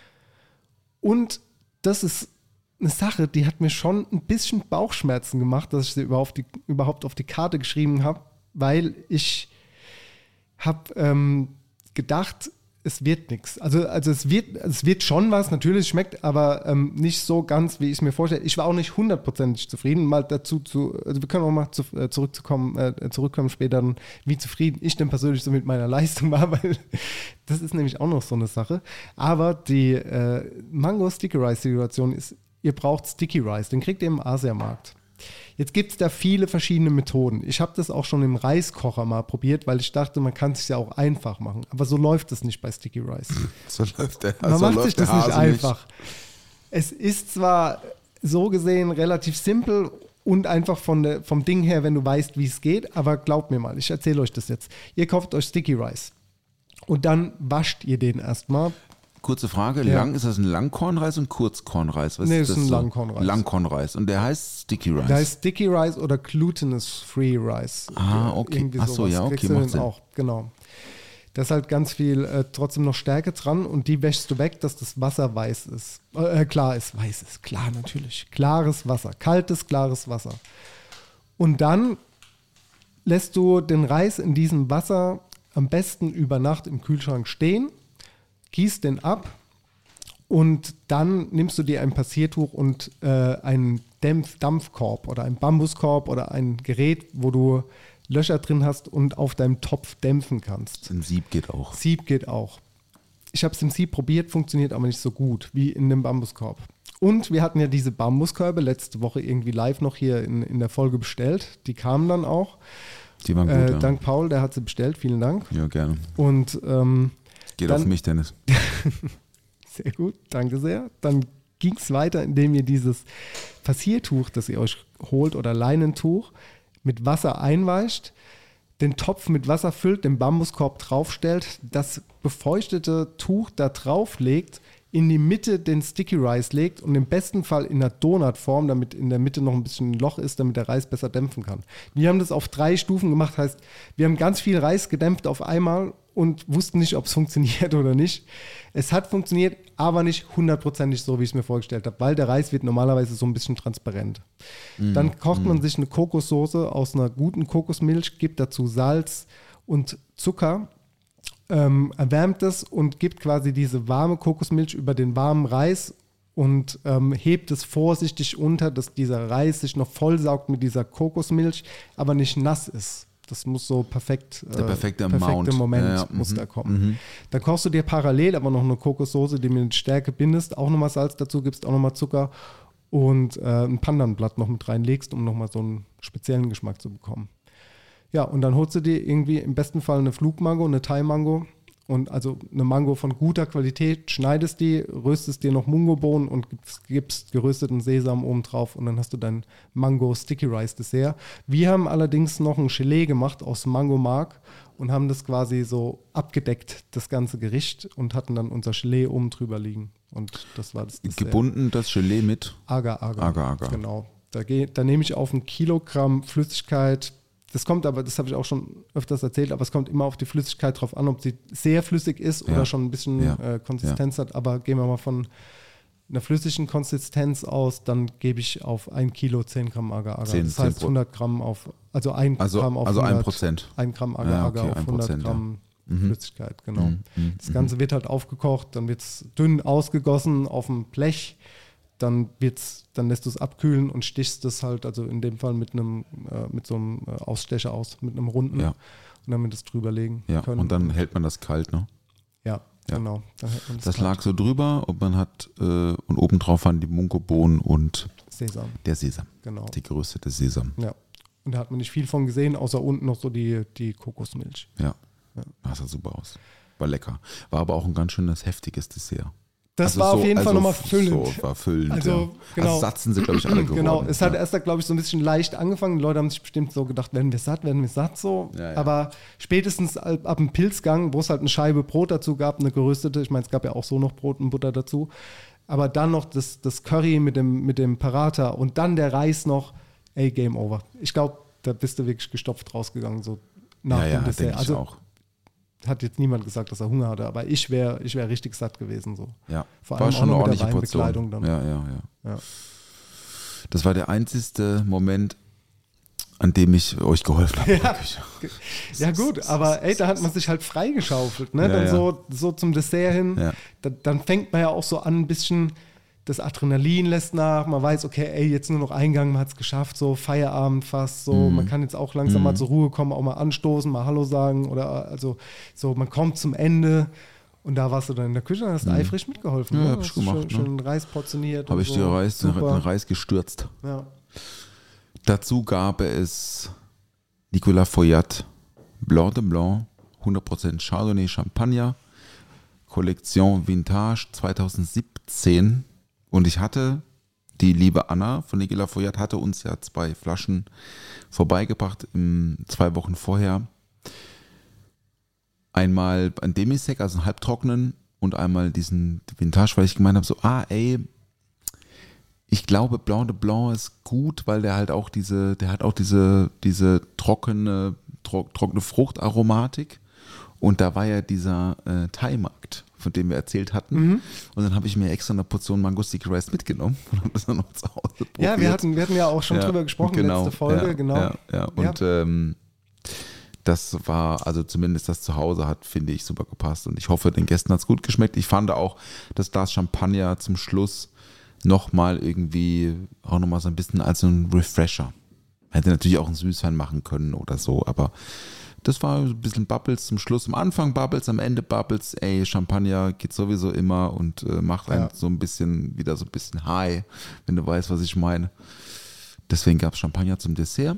Und das ist eine Sache, die hat mir schon ein bisschen Bauchschmerzen gemacht, dass ich sie überhaupt, die, überhaupt auf die Karte geschrieben habe, weil ich habe ähm, gedacht, es wird nichts. Also, also es wird, es wird schon was, natürlich schmeckt, aber ähm, nicht so ganz, wie ich es mir vorstelle. Ich war auch nicht hundertprozentig zufrieden. Mal dazu zu, also wir können auch mal zu, äh, zurückzukommen, äh, zurückkommen später, wie zufrieden ich denn persönlich so mit meiner Leistung war, weil das ist nämlich auch noch so eine Sache. Aber die äh, Mango Sticky Rice Situation ist, ihr braucht Sticky Rice, den kriegt ihr im Asiamarkt. Jetzt gibt es da viele verschiedene Methoden. Ich habe das auch schon im Reiskocher mal probiert, weil ich dachte, man kann es sich ja auch einfach machen. Aber so läuft es nicht bei Sticky Rice.
So läuft der,
man
so
macht
läuft
sich das
der
nicht
Hase
einfach. Nicht. Es ist zwar so gesehen relativ simpel und einfach von der, vom Ding her, wenn du weißt, wie es geht, aber glaubt mir mal, ich erzähle euch das jetzt. Ihr kauft euch Sticky Rice und dann wascht ihr den erstmal.
Kurze Frage,
ja.
lang, ist das ein Langkornreis und Kurzkornreis? Was
nee,
ist
das
das
ist ein
so?
Langkornreis.
Langkornreis. Und der heißt Sticky Rice?
Der heißt Sticky Rice oder Glutinous-Free Rice.
Ah, okay.
Irgendwie
Ach so,
sowas.
ja, okay,
Kriegst du
macht
den
Sinn.
auch, genau. Da ist halt ganz viel äh, trotzdem noch Stärke dran und die wäschst du weg, dass das Wasser weiß ist. Äh, klar ist, weiß ist, klar natürlich. Klares Wasser, kaltes, klares Wasser. Und dann lässt du den Reis in diesem Wasser am besten über Nacht im Kühlschrank stehen, gießt den ab Und dann nimmst du dir ein Passiertuch und äh, einen Dämpf- Dampfkorb oder einen Bambuskorb oder ein Gerät, wo du Löcher drin hast und auf deinem Topf dämpfen kannst.
Ein Sieb geht auch.
Sieb geht auch. Ich habe es im Sieb probiert, funktioniert aber nicht so gut wie in dem Bambuskorb. Und wir hatten ja diese Bambuskörbe letzte Woche irgendwie live noch hier in, in der Folge bestellt. Die kamen dann auch.
Die waren gut,
äh,
ja.
Dank Paul, der hat sie bestellt. Vielen Dank.
Ja, gerne.
Und ähm,
Geht
dann,
auf mich, Dennis.
Sehr gut, danke sehr. Dann ging es weiter, indem ihr dieses Passiertuch, das ihr euch holt, oder Leinentuch, mit Wasser einweicht, den Topf mit Wasser füllt, den Bambuskorb draufstellt, das befeuchtete Tuch da drauf legt, in die Mitte den Sticky Rice legt und im besten Fall in einer Donutform, damit in der Mitte noch ein bisschen ein Loch ist, damit der Reis besser dämpfen kann. Wir haben das auf drei Stufen gemacht, heißt, wir haben ganz viel Reis gedämpft auf einmal und wussten nicht, ob es funktioniert oder nicht. Es hat funktioniert, aber nicht hundertprozentig so, wie ich es mir vorgestellt habe, weil der Reis wird normalerweise so ein bisschen transparent. Mm, Dann kocht mm. man sich eine Kokossoße aus einer guten Kokosmilch, gibt dazu Salz und Zucker, ähm, erwärmt es und gibt quasi diese warme Kokosmilch über den warmen Reis und ähm, hebt es vorsichtig unter, dass dieser Reis sich noch vollsaugt mit dieser Kokosmilch, aber nicht nass ist. Das muss so perfekt,
der perfekte,
äh, perfekte Moment
ja, ja.
muss
mhm.
da kommen.
Mhm.
Dann kochst du dir parallel aber noch eine Kokossoße, die mit Stärke bindest, auch nochmal Salz dazu, gibst auch nochmal Zucker und äh, ein Pandanblatt noch mit reinlegst, um nochmal so einen speziellen Geschmack zu bekommen. Ja, und dann holst du dir irgendwie im besten Fall eine Flugmango, eine Thai-Mango und also eine Mango von guter Qualität, schneidest die, röstest dir noch Mungobohnen und gibst, gibst gerösteten Sesam oben drauf und dann hast du dein Mango Sticky Rice Dessert. Wir haben allerdings noch ein Gelee gemacht aus Mango-Mark und haben das quasi so abgedeckt, das ganze Gericht, und hatten dann unser Gelee oben drüber liegen. Und das war das Dessert.
Gebunden das Gelee mit?
Agar, Agar.
Agar, Agar.
Genau. Da, geh, da nehme ich auf ein Kilogramm Flüssigkeit. Das kommt aber, das habe ich auch schon öfters erzählt, aber es kommt immer auf die Flüssigkeit drauf an, ob sie sehr flüssig ist
ja.
oder schon ein bisschen
ja.
äh, Konsistenz
ja.
hat. Aber gehen wir mal von einer flüssigen Konsistenz aus, dann gebe ich auf ein Kilo zehn Gramm Agar-Agar.
zehn,
das heißt hundert Gramm auf, also ein
also,
Gramm auf
also
hundert,
ein Prozent.
ein Gramm Agar-Agar
ja, okay,
auf hundert Gramm
ja.
Flüssigkeit, genau.
Mhm. Mhm.
Das Ganze wird halt aufgekocht, dann wird es dünn ausgegossen auf dem Blech. Dann wird's, dann lässt du es abkühlen und stichst es halt, also in dem Fall mit einem, äh, mit so einem äh, Ausstecher aus, mit einem runden,
ja.
und dann mit es drüberlegen
ja.
können.
Und dann hält man das kalt, ne?
Ja,
ja.
genau. Dann hält man das
das
kalt.
lag so drüber und man hat, äh, und obendrauf waren die Mungobohnen und
Sesam.
der Sesam.
Genau.
Die geröstete Sesam.
Ja. Und da hat man nicht viel von gesehen, außer unten noch so die, die Kokosmilch.
Ja.
Ja.
Das sah super aus. War lecker. War aber auch ein ganz schönes heftiges Dessert.
Das
also
war
so,
auf jeden
also
Fall nochmal füllend.
So, war füllend.
Also,
ja.
genau.
Also satt sind sie, glaube ich, alle geworden.
Genau, es hat
ja.
erst, glaube ich, so ein bisschen leicht angefangen. Die Leute haben sich bestimmt so gedacht, werden wir satt, werden wir satt so.
Ja, ja.
Aber spätestens ab, ab dem Pilzgang, wo es halt eine Scheibe Brot dazu gab, eine geröstete, ich meine, es gab ja auch so noch Brot und Butter dazu, aber dann noch das, das Curry mit dem, mit dem Paratha und dann der Reis noch, ey, Game Over. Ich glaube, da bist du wirklich gestopft rausgegangen, so nach
ja,
dem
ja,
Dessert.
denke ich
Also
auch.
hat jetzt niemand gesagt, dass er Hunger hatte, aber ich wäre ich wär richtig satt gewesen. So.
Ja,
Vor
war
allem
schon
auch
eine
noch mit der
ordentliche
Weinbekleidung
Portion.
dann.
Ja, ja, ja,
Ja.
Das war der einzigste Moment, an dem ich euch geholfen habe.
Ja. Ja gut, aber ey, da hat man sich halt freigeschaufelt, ne?
Ja,
dann
ja.
So, so zum Dessert hin,
Ja.
da, dann fängt man ja auch so an, ein bisschen, das Adrenalin lässt nach, man weiß, okay, ey, jetzt nur noch Eingang, man hat es geschafft, so Feierabend fast, so,
Mhm.
man kann jetzt auch langsam
Mhm.
mal zur Ruhe kommen, auch mal anstoßen, mal Hallo sagen oder also so, man kommt zum Ende und da warst du dann in der Küche und hast
Mhm.
eifrig mitgeholfen.
Ja,
ne?
hab ich
Hast du
gemacht,
Schön,
ne?
schön Reis portioniert.
Habe
und
ich
so.
den Reis, den,
Super.
den Reis gestürzt.
Ja.
Dazu gab es Nicolas Foyat Blanc de Blanc, hundert Prozent Chardonnay Champagner, Kollektion Vintage zweitausendsiebzehn. Und ich hatte, die liebe Anna von Nicolas Foyat hatte uns ja zwei Flaschen vorbeigebracht, im, zwei Wochen vorher. Einmal ein Demisec, also einen halbtrockenen, und einmal diesen Vintage, weil ich gemeint habe, so, ah ey, ich glaube, Blanc de Blanc ist gut, weil der halt auch diese, der hat auch diese, diese trockene, tro- trockene Fruchtaromatik. Und da war ja dieser äh, Thai-Markt, von dem wir erzählt hatten.
Mhm.
Und dann habe ich mir extra eine Portion Mango Sticky Rice mitgenommen und habe das dann noch zu Hause probiert.
Ja, wir hatten, wir hatten ja auch schon
Ja,
drüber gesprochen,
genau,
letzte Folge,
ja,
genau.
Ja, ja. Und
Ja.
Ähm, das war, also zumindest das Zuhause hat, finde ich, super gepasst. Und ich hoffe, den Gästen hat es gut geschmeckt. Ich fand auch das Glas Champagner zum Schluss nochmal irgendwie, auch nochmal so ein bisschen als ein Refresher. Hätte natürlich auch einen Süßwein machen können oder so, aber das war ein bisschen Bubbles zum Schluss. Am Anfang Bubbles, am Ende Bubbles. Ey, Champagner geht sowieso immer und äh, macht einen ja. so ein bisschen, wieder so ein bisschen high, wenn du weißt, was ich meine. Deswegen gab es Champagner zum Dessert.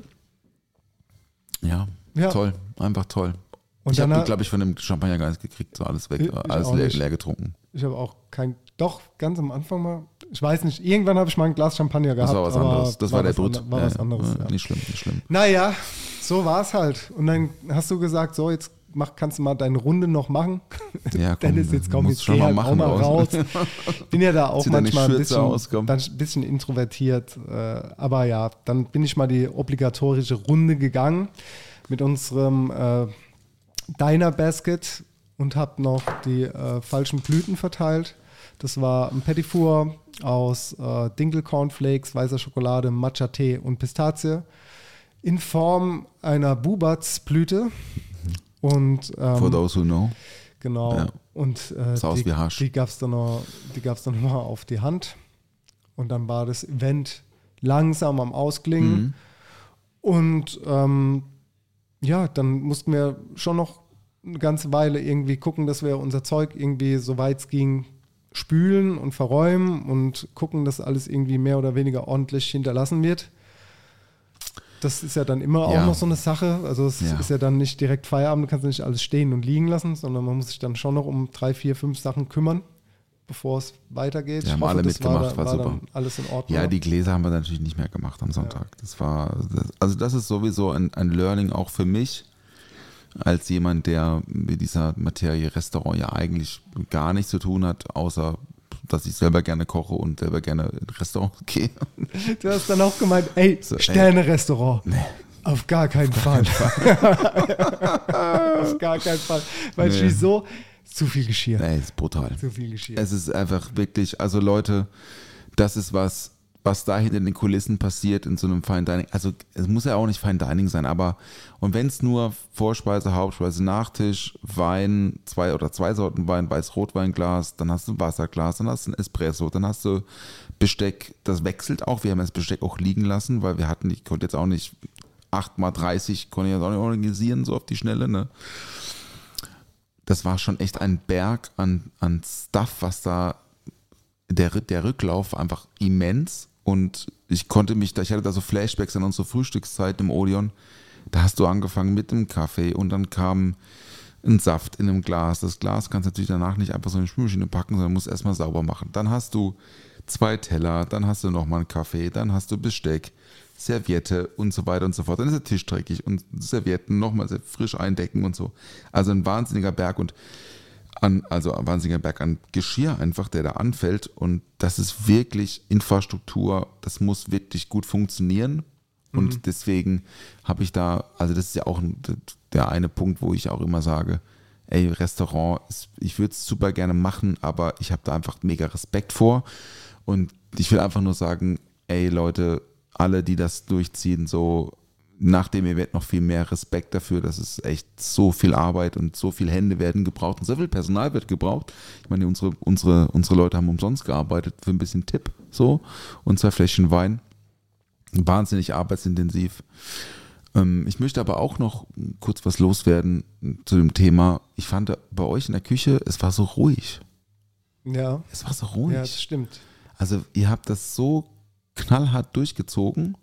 Ja, ja, toll, einfach toll. Und ich habe, glaube ich, von dem Champagner gar nichts gekriegt, so alles weg, ich alles leer, leer getrunken.
Ich habe auch kein, doch, ganz am Anfang mal, ich weiß nicht, irgendwann habe ich mal ein Glas Champagner gehabt.
Das war was anderes, das war, war der Brut.
War ja, was anderes,
ja. Nicht schlimm, nicht schlimm.
Naja, so war es halt. Und dann hast du gesagt, so, jetzt mach, kannst du mal deine Runde noch machen.
Ja, komm,
Dennis, jetzt komm, jetzt
schon mal machen
mal raus. Bin ja da auch manchmal ein bisschen,
ein
bisschen introvertiert. Aber ja, dann bin ich mal die obligatorische Runde gegangen mit unserem äh, Diner Basket und habe noch die äh, falschen Blüten verteilt. Das war ein Petit Four aus äh, Dinkel-Cornflakes, weißer Schokolade, Matcha-Tee und Pistazie in Form einer Bubatz-Blüte. Und, ähm,
For those who know.
Genau.
Ja.
Und äh,
Sah aus
die,
wie Hasch.
die gab es dann noch, die gab's dann noch mal auf die Hand. Und dann war das Event langsam am Ausklingen.
Mhm.
Und ähm, ja, dann mussten wir schon noch eine ganze Weile irgendwie gucken, dass wir unser Zeug irgendwie, soweit es ging, spülen und verräumen und gucken, dass alles irgendwie mehr oder weniger ordentlich hinterlassen wird. Das ist ja dann immer
ja.
auch noch so eine Sache. Also es
ja.
ist ja dann nicht direkt Feierabend, du kannst nicht alles stehen und liegen lassen, sondern man muss sich dann schon noch um drei, vier, fünf Sachen kümmern, bevor es weitergeht.
Wir haben
hoffe,
alle
das
mitgemacht, war,
war,
war
war
super.
Dann alles in Ordnung.
Ja, die Gläser haben wir natürlich nicht mehr gemacht am Sonntag. Ja. Das war, das, also das ist sowieso ein, ein Learning auch für mich, als jemand, der mit dieser Materie Restaurant ja eigentlich gar nichts zu tun hat, außer dass ich selber gerne koche und selber gerne in Restaurants gehe.
Du hast dann auch gemeint, ey, so, Sterne-Restaurant. Nee. Auf gar keinen Fall. Auf gar keinen Fall. Weil nee. Wieso? Zu viel Geschirr.
Nee, ist brutal.
Zu viel Geschirr.
Es ist einfach wirklich, also Leute, das ist was, was da hinter den Kulissen passiert in so einem Fine Dining. Also es muss ja auch nicht Fine Dining sein, aber und wenn es nur Vorspeise, Hauptspeise, Nachtisch, Wein, zwei oder zwei Sorten Wein, Weiß-Rotweinglas, dann hast du ein Wasserglas, dann hast du ein Espresso, dann hast du Besteck, das wechselt auch. Wir haben das Besteck auch liegen lassen, weil wir hatten, ich konnte jetzt auch nicht acht mal dreißig, konnte ich jetzt auch nicht organisieren, so auf die Schnelle, ne? Das war schon echt ein Berg an, an Stuff, was da, der, der Rücklauf war einfach immens und ich konnte mich, ich hatte da so Flashbacks an unsere Frühstückszeit im Odeon, da hast du angefangen mit dem Kaffee und dann kam ein Saft in einem Glas. Das Glas kannst du natürlich danach nicht einfach so in die Spülmaschine packen, sondern musst erstmal sauber machen. Dann hast du zwei Teller, dann hast du nochmal einen Kaffee, dann hast du Besteck, Serviette und so weiter und so fort. Dann ist der Tisch dreckig und Servietten nochmal frisch eindecken und so. Also ein wahnsinniger Berg und an, also ein wahnsinniger Berg an Geschirr einfach, der da anfällt und das ist wirklich Infrastruktur, das muss wirklich gut funktionieren und mhm. deswegen habe ich da, also das ist ja auch der eine Punkt, wo ich auch immer sage, ey, Restaurant, ich würde es super gerne machen, aber ich habe da einfach mega Respekt vor und ich will einfach nur sagen, ey Leute, alle, die das durchziehen, so nach dem Event noch viel mehr Respekt dafür, dass es echt so viel Arbeit und so viele Hände werden gebraucht und so viel Personal wird gebraucht. Ich meine, unsere, unsere, unsere Leute haben umsonst gearbeitet für ein bisschen Tipp so und zwei Fläschchen Wein. Wahnsinnig arbeitsintensiv. Ähm, ich möchte aber auch noch kurz was loswerden zu dem Thema. Ich fand bei euch in der Küche, es war so ruhig.
Ja.
Es war so ruhig.
Ja, das stimmt.
Also ihr habt das so knallhart durchgezogen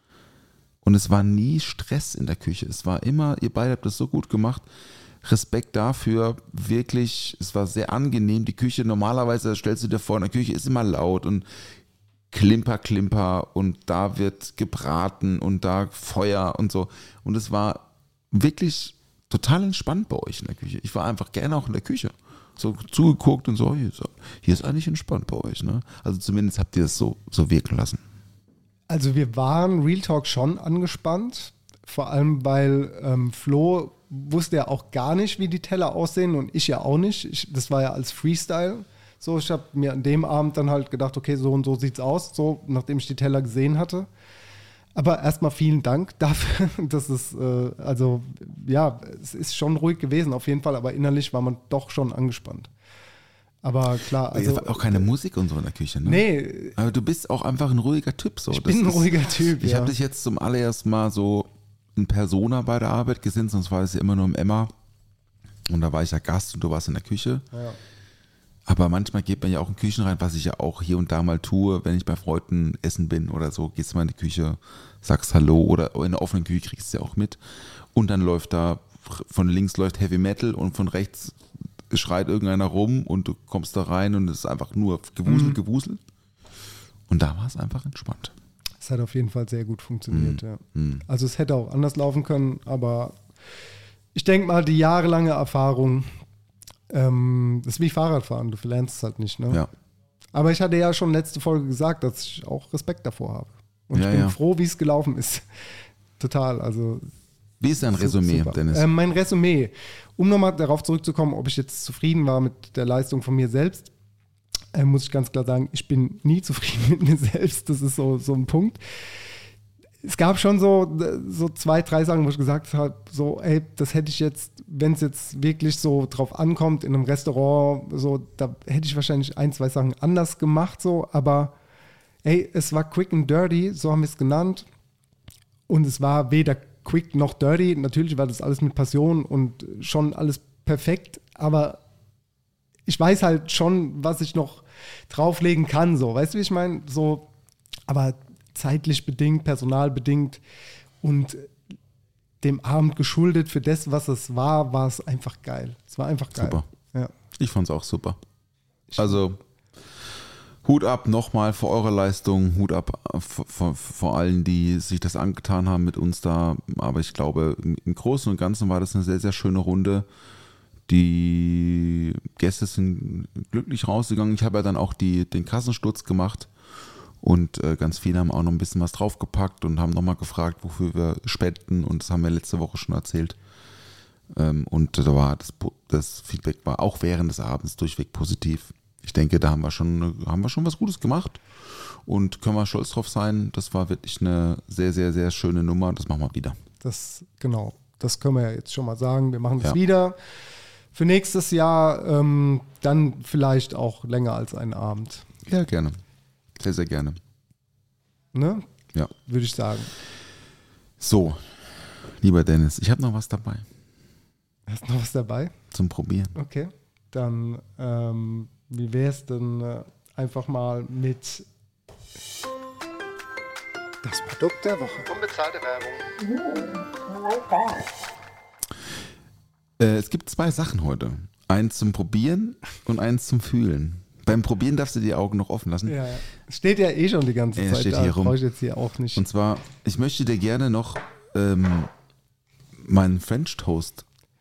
und es war nie Stress in der Küche. Es war immer, ihr beide habt das so gut gemacht. Respekt dafür, wirklich, es war sehr angenehm. Die Küche, normalerweise stellst du dir vor, in der Küche ist immer laut und Klimper, Klimper und da wird gebraten und da Feuer und so. Und es war wirklich total entspannt bei euch in der Küche. Ich war einfach gerne auch in der Küche. So zugeguckt und so, hier ist, hier ist eigentlich entspannt bei euch. Ne? Also zumindest habt ihr es so, so wirken lassen.
Also wir waren Real Talk schon angespannt, vor allem weil ähm, Flo wusste ja auch gar nicht, wie die Teller aussehen und ich ja auch nicht. Ich, das war ja als Freestyle. So, ich habe mir an dem Abend dann halt gedacht, okay, so und so sieht's aus, so nachdem ich die Teller gesehen hatte. Aber erstmal vielen Dank dafür. Das ist, äh, also, ja, es ist schon ruhig gewesen, auf jeden Fall, aber innerlich war man doch schon angespannt. Aber klar, also.
Es war auch keine Musik und so in der Küche, ne?
Nee.
Aber du bist auch einfach ein ruhiger Typ. So.
Ich
Das
bin ein
ist,
ruhiger Typ,
Ich
ja.
habe dich jetzt zum allerersten Mal so in Persona bei der Arbeit gesehen, sonst war es ja immer nur im Emma. Und da war ich ja Gast und du warst in der Küche.
Ja.
Aber manchmal geht man ja auch in Küchen rein, was ich ja auch hier und da mal tue, wenn ich bei Freunden essen bin oder so, gehst du mal in die Küche, sagst Hallo oder in der offenen Küche kriegst du ja auch mit. Und dann läuft da, von links läuft Heavy Metal und von rechts schreit irgendeiner rum und du kommst da rein und es ist einfach nur Gewusel, mhm. Gewusel. Und da war es einfach entspannt.
Es hat auf jeden Fall sehr gut funktioniert,
Mhm.
ja.
Mhm.
Also es hätte auch anders laufen können, aber ich denke mal, die jahrelange Erfahrung, ähm, das ist wie Fahrradfahren, du verlernst es halt nicht, ne?
Ja.
Aber ich hatte ja schon letzte Folge gesagt, dass ich auch Respekt davor habe. Und
Ja,
ich bin
ja.
froh, wie es gelaufen ist. Total, also
Wie ist dein Resümee,
super.
Dennis?
Ähm, mein Resümee, um nochmal darauf zurückzukommen, ob ich jetzt zufrieden war mit der Leistung von mir selbst, äh, muss ich ganz klar sagen, ich bin nie zufrieden mit mir selbst. Das ist so, so ein Punkt. Es gab schon so, so zwei, drei Sachen, wo ich gesagt habe, so, ey, das hätte ich jetzt, wenn es jetzt wirklich so drauf ankommt, in einem Restaurant, so, da hätte ich wahrscheinlich ein, zwei Sachen anders gemacht, so, aber ey, es war quick and dirty, so haben wir es genannt. Und es war weder quick noch dirty. Natürlich war das alles mit Passion und schon alles perfekt, aber ich weiß halt schon, was ich noch drauflegen kann, so, weißt du, wie ich meine? So, aber zeitlich bedingt, personalbedingt und dem Abend geschuldet für das, was es war, war es einfach geil. Es war einfach geil.
Super.
Ja.
Ich fand es auch super. Also Hut ab nochmal für eure Leistung, Hut ab vor, vor, vor allen, die sich das angetan haben mit uns da. Aber ich glaube, im Großen und Ganzen war das eine sehr, sehr schöne Runde. Die Gäste sind glücklich rausgegangen. Ich habe ja dann auch die, den Kassensturz gemacht. Und äh, ganz viele haben auch noch ein bisschen was draufgepackt und haben nochmal gefragt, wofür wir spenden. Und das haben wir letzte Woche schon erzählt. Ähm, und da war das, das Feedback war auch während des Abends durchweg positiv. Ich denke, da haben wir schon, haben wir schon was Gutes gemacht. Und können wir stolz drauf sein. Das war wirklich eine sehr, sehr, sehr schöne Nummer. Das machen wir wieder.
Das, genau, das können wir ja jetzt schon mal sagen. Wir machen das
Ja.
wieder. Für nächstes Jahr ähm, dann vielleicht auch länger als einen Abend.
Ja, gerne. Sehr, sehr gerne.
Ne?
Ja.
Würde ich sagen.
So, lieber Dennis, ich habe noch was dabei
Hast du noch was dabei?
zum Probieren.
Okay. Dann, ähm, wie wäre es denn äh, einfach mal mit das Produkt der Woche?
Unbezahlte Werbung.
Äh, es gibt zwei Sachen heute. Eins zum Probieren und eins zum Fühlen. Beim Probieren darfst du die Augen noch offen lassen.
Ja, steht ja eh schon die ganze
Ja,
Zeit
steht
da.
hier rum.
Brauche ich jetzt hier auch nicht.
Und zwar, ich möchte dir gerne noch ähm, meinen French Toast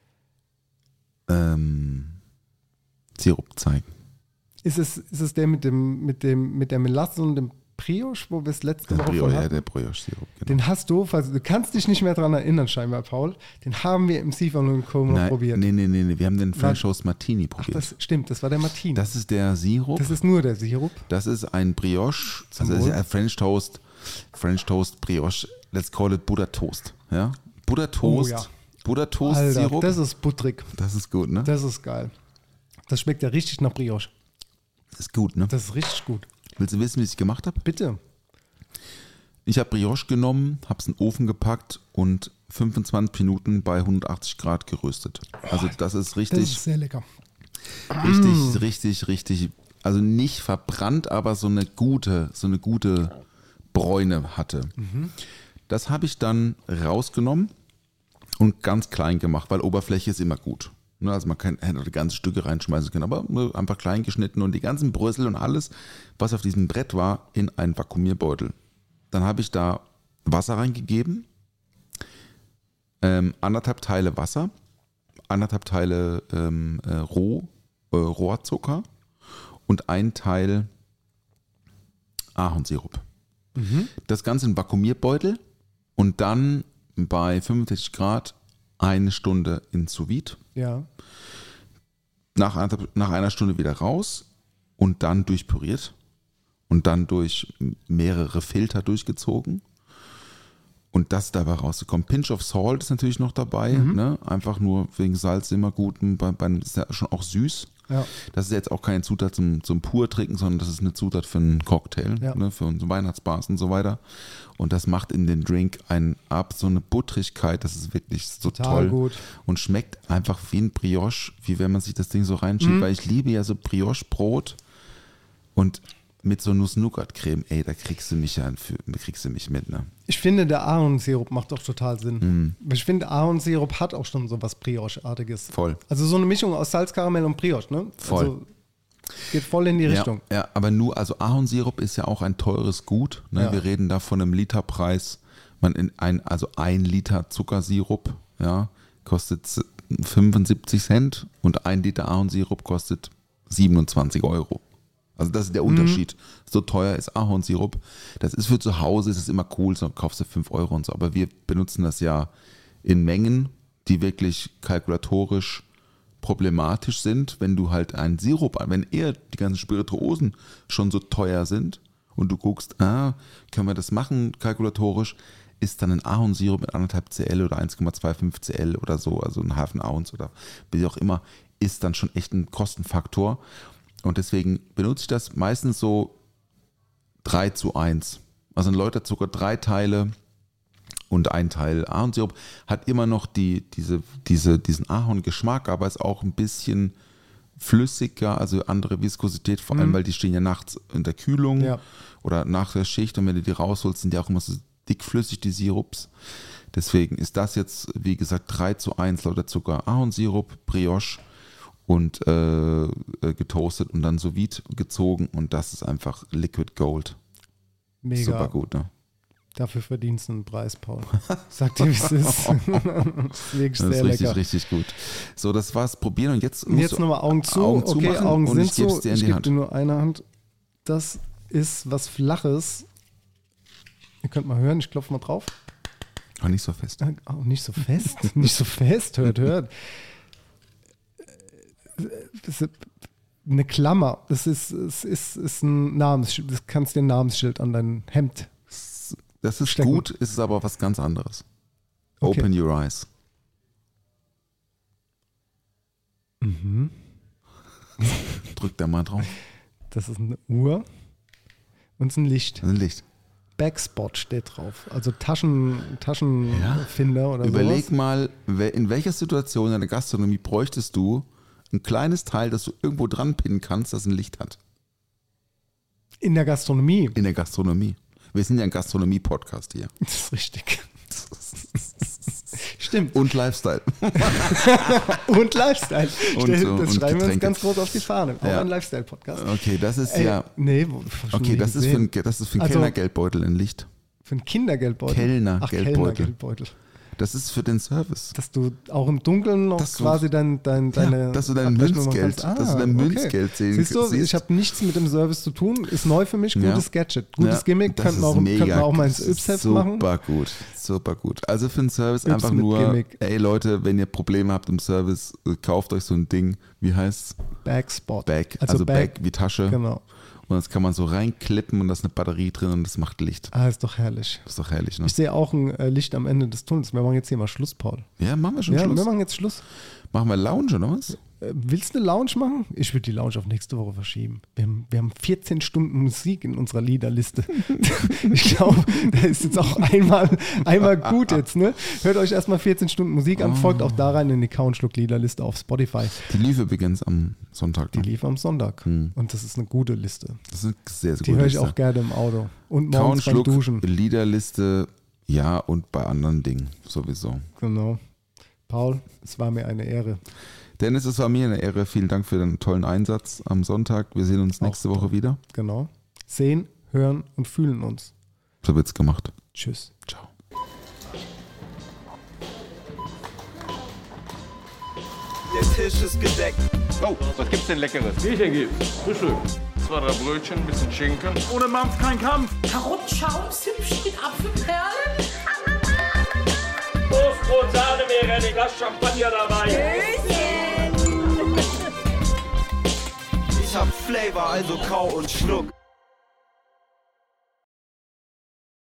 ähm, Sirup zeigen.
Ist es, ist es der mit dem, mit dem, mit der Melasse und dem Brioche, wo wir es letzte
Der
Woche
Brioche,
von
ja,
hatten?
der Brioche-Sirup. Genau.
Den hast du, falls du kannst dich nicht mehr dran erinnern, scheinbar, Paul. Den haben wir im Siefern und Co. noch
Nein,
probiert.
nee, nee, nee, nee, wir haben den French
Nein.
Toast Martini
Ach,
probiert.
das stimmt, das war der Martini.
Das ist der Sirup.
Das ist nur der Sirup.
Das ist ein Brioche,
Zum
also
Wohl.
ein French Toast, French Toast Brioche. Let's call it Buddha Toast. Ja? Buddha Toast,
Oh, ja.
Buddha Toast
Alter,
Sirup.
das ist butterig.
Das ist gut, ne?
Das ist geil. Das schmeckt ja richtig nach Brioche.
Das ist gut, ne?
Das ist richtig gut.
Willst du wissen, wie ich es gemacht habe?
Bitte.
Ich habe Brioche genommen, habe es in den Ofen gepackt und fünfundzwanzig Minuten bei hundertachtzig Grad geröstet. Also das ist
Das
richtig,
ist sehr lecker.
richtig, richtig, richtig, also nicht verbrannt, aber so eine gute, so eine gute Bräune hatte. Das habe ich dann rausgenommen und ganz klein gemacht, weil Oberfläche ist immer gut. Ne, Also man kann, hätte ganze Stücke reinschmeißen können, aber ne, einfach klein geschnitten und die ganzen Brösel und alles, was auf diesem Brett war, in einen Vakuumierbeutel. Dann habe ich da Wasser reingegeben, ähm, anderthalb Teile Wasser, anderthalb Teile ähm, äh, Roh, äh, Rohrzucker und ein Teil Ahornsirup. Das Ganze in einen Vakuumierbeutel und dann bei fünfundsechzig Grad eine Stunde in Sous Vide.
Ja.
Nach einer, nach einer Stunde wieder raus und dann durchpüriert und dann durch mehrere Filter durchgezogen. Und das dabei rauszukommen. Pinch of Salt ist natürlich noch dabei.
Mhm.
Ne? Einfach nur wegen Salz immer gut. Bei, bei, ist ja schon auch süß.
Ja.
Das ist jetzt auch keine Zutat zum, zum pur trinken, sondern das ist eine Zutat für einen Cocktail,
Ja.
ne? Für unsere Weihnachtsbars und so weiter. Und das macht in den Drink einen ab, so eine Buttrigkeit, das ist wirklich so
Total
toll.
gut.
Und schmeckt einfach wie ein Brioche, wie wenn man sich das Ding so reinschiebt,
Mhm.
weil ich liebe ja so Brioche-Brot und mit so Nuss-Nougat-Creme, ey, da kriegst du mich ja, für, kriegst du mich mit, ne?
Ich finde, der Ahornsirup macht doch total Sinn.
Mhm.
Ich finde, Ahornsirup hat auch schon so was Brioche-artiges.
Voll.
Also so eine Mischung aus Salzkaramell und Brioche, ne?
Voll.
Also geht voll in die Richtung.
Ja, ja, aber nur, also Ahornsirup ist ja auch ein teures Gut. Ne?
Ja.
Wir reden da von einem Literpreis. Man in ein, also ein Liter Zuckersirup, ja, kostet fünfundsiebzig Cent und ein Liter Ahornsirup kostet siebenundzwanzig Euro. Also das ist der Unterschied. Mhm. So teuer ist Ahornsirup. Das ist für zu Hause, ist es immer cool, so kaufst du fünf Euro und so. Aber wir benutzen das ja in Mengen, die wirklich kalkulatorisch problematisch sind, wenn du halt einen Sirup, wenn eher die ganzen Spirituosen schon so teuer sind und du guckst, ah, können wir das machen kalkulatorisch, ist dann ein Ahornsirup mit anderthalb Cl oder eins Komma fünfundzwanzig Cl oder so, also ein halben Ounce oder wie auch immer, ist dann schon echt ein Kostenfaktor. Und deswegen benutze ich das meistens so drei zu eins. Also ein Läuterzucker, drei Teile und ein Teil Ahornsirup. Hat immer noch die, diese, diese, diesen Ahorngeschmack, aber ist auch ein bisschen flüssiger, also andere Viskosität, vor allem,
Mhm.
weil die stehen ja nachts in der Kühlung
Ja.
oder nach der Schicht und wenn du die rausholst, sind die auch immer so dickflüssig, die Sirups. Deswegen ist das jetzt, wie gesagt, drei zu eins Läuterzucker, Ahornsirup, Brioche und äh, getoastet und dann sous vide gezogen und das ist einfach Liquid Gold.
Mega.
Super gut, ne?
Dafür verdienst du einen Preis, Paul. Sag dir, wie es ist. Das ist wirklich
Das ist
sehr
richtig,
lecker.
richtig gut. So, das war's. Probieren und jetzt
Und
musst
jetzt
du
nochmal Augen zu.
Augen
okay,
zumachen
Augen
und
sind
ich geb's
so.
dir in
Ich
die
gebe
Hand.
dir nur eine Hand. Das ist was Flaches. Ihr könnt mal hören, ich klopfe mal drauf.
Aber nicht so fest.
Oh, nicht so fest. Nicht so fest. Hört, hört. Das ist eine Klammer. Das ist, es ist, ist ein Namensschild. Das kannst dir ein Namensschild an dein Hemd.
Das ist
Stecken.
gut, ist es aber was ganz anderes.
Okay.
Open your eyes.
Mhm.
Drück da mal drauf.
Das ist eine Uhr und es ist ein Licht.
Das ist ein Licht.
Backspot steht drauf. Also Taschen, Taschenfinder oder
Überleg
sowas.
mal, we- in welcher Situation in der Gastronomie bräuchtest du ein kleines Teil, das du irgendwo dran pinnen kannst, das ein Licht hat?
In der Gastronomie.
In der Gastronomie. Wir sind ja ein Gastronomie-Podcast hier.
Das ist richtig. Stimmt.
Und Lifestyle.
Und Lifestyle.
Und,
Stell-
äh,
das
und
schreiben wir uns
Getränke.
ganz groß auf die Fahne. Auch
Ja.
ein Lifestyle-Podcast.
Okay, das ist
Ey,
ja.
Nee, wo- schon
Okay,
nie
das ist, für ein,
gesehen.
das ist für einen
Also-
Kellnergeldbeutel ein Licht.
Für einen Kindergeldbeutel.
Kellner-
Ach,
Geldbeutel.
Kellnergeldbeutel.
Das ist für den Service.
Dass du auch im Dunkeln noch
Dass du-
quasi dein, dein, deine
Ja, dass du dein
Abrechnung
Münzgeld-
machen kannst.
dass du dein
okay.
Münzgeld sehen
Siehst du,
siehst.
ich habe nichts mit dem Service zu tun. Ist neu für mich.
Ja.
Gutes Gadget. Gutes
Ja,
Gimmick.
das
Könnten wir
ist
auch,
mega.
könnten wir auch mal ins
Das ist
Yps-Heft machen.
Super gut, super gut. Also für den Service
Yps
einfach
mit
nur,
Gimmick.
ey Leute, wenn ihr Probleme habt im Service, äh, kauft euch so ein Ding, wie heißt's?
Backspot.
Bag,
Also,
also,
Bag,
Bag wie Tasche.
Genau.
Und das kann man so reinklippen und da ist eine Batterie drin und das macht Licht.
Ah, ist doch herrlich.
Das ist doch herrlich, ne?
Ich sehe auch ein äh, Licht am Ende des Tunnels. Wir machen jetzt hier mal Schluss, Paul.
Ja, machen wir schon
Ja,
Schluss.
wir machen jetzt Schluss.
Machen wir Lounge oder was?
Äh, willst du eine Lounge machen? Ich würde die Lounge auf nächste Woche verschieben. Wir haben, wir haben vierzehn Stunden Musik in unserer Liederliste. Ich glaube, da ist jetzt auch einmal, einmal gut jetzt. Ne? Hört euch erstmal vierzehn Stunden Musik an, folgt auch da rein in die Countschluck-Liederliste auf Spotify.
Die lief übrigens am Sonntag.
Die
Ne?
lief am Sonntag.
Hm.
Und das ist eine gute Liste.
Das ist eine sehr, sehr
Die
gute
höre ich
Liste.
auch gerne im Auto. Und morgens beim
Countschluck,
Duschen.
Liederliste, ja, und bei anderen Dingen sowieso.
Genau. Paul, es war mir eine Ehre.
Dennis, es war mir eine Ehre. Vielen Dank für den tollen Einsatz am Sonntag. Wir sehen uns nächste
Auch
Woche wieder.
Genau. Sehen, hören und fühlen uns.
So wird's gemacht.
Tschüss.
Ciao.
Der Tisch ist gedeckt.
Oh, was gibt's denn Leckeres? Bierchen gibt's. Frühstück. Zwei, drei Brötchen, ein bisschen Schinken.
Ohne Mampf kein Kampf.
Karottenschaums hübsch mit Apfelperlen.
Toastbrot, Sahne, wäre ein Glas Champagner dabei.
Ich hab Flavor, also kau und schluck.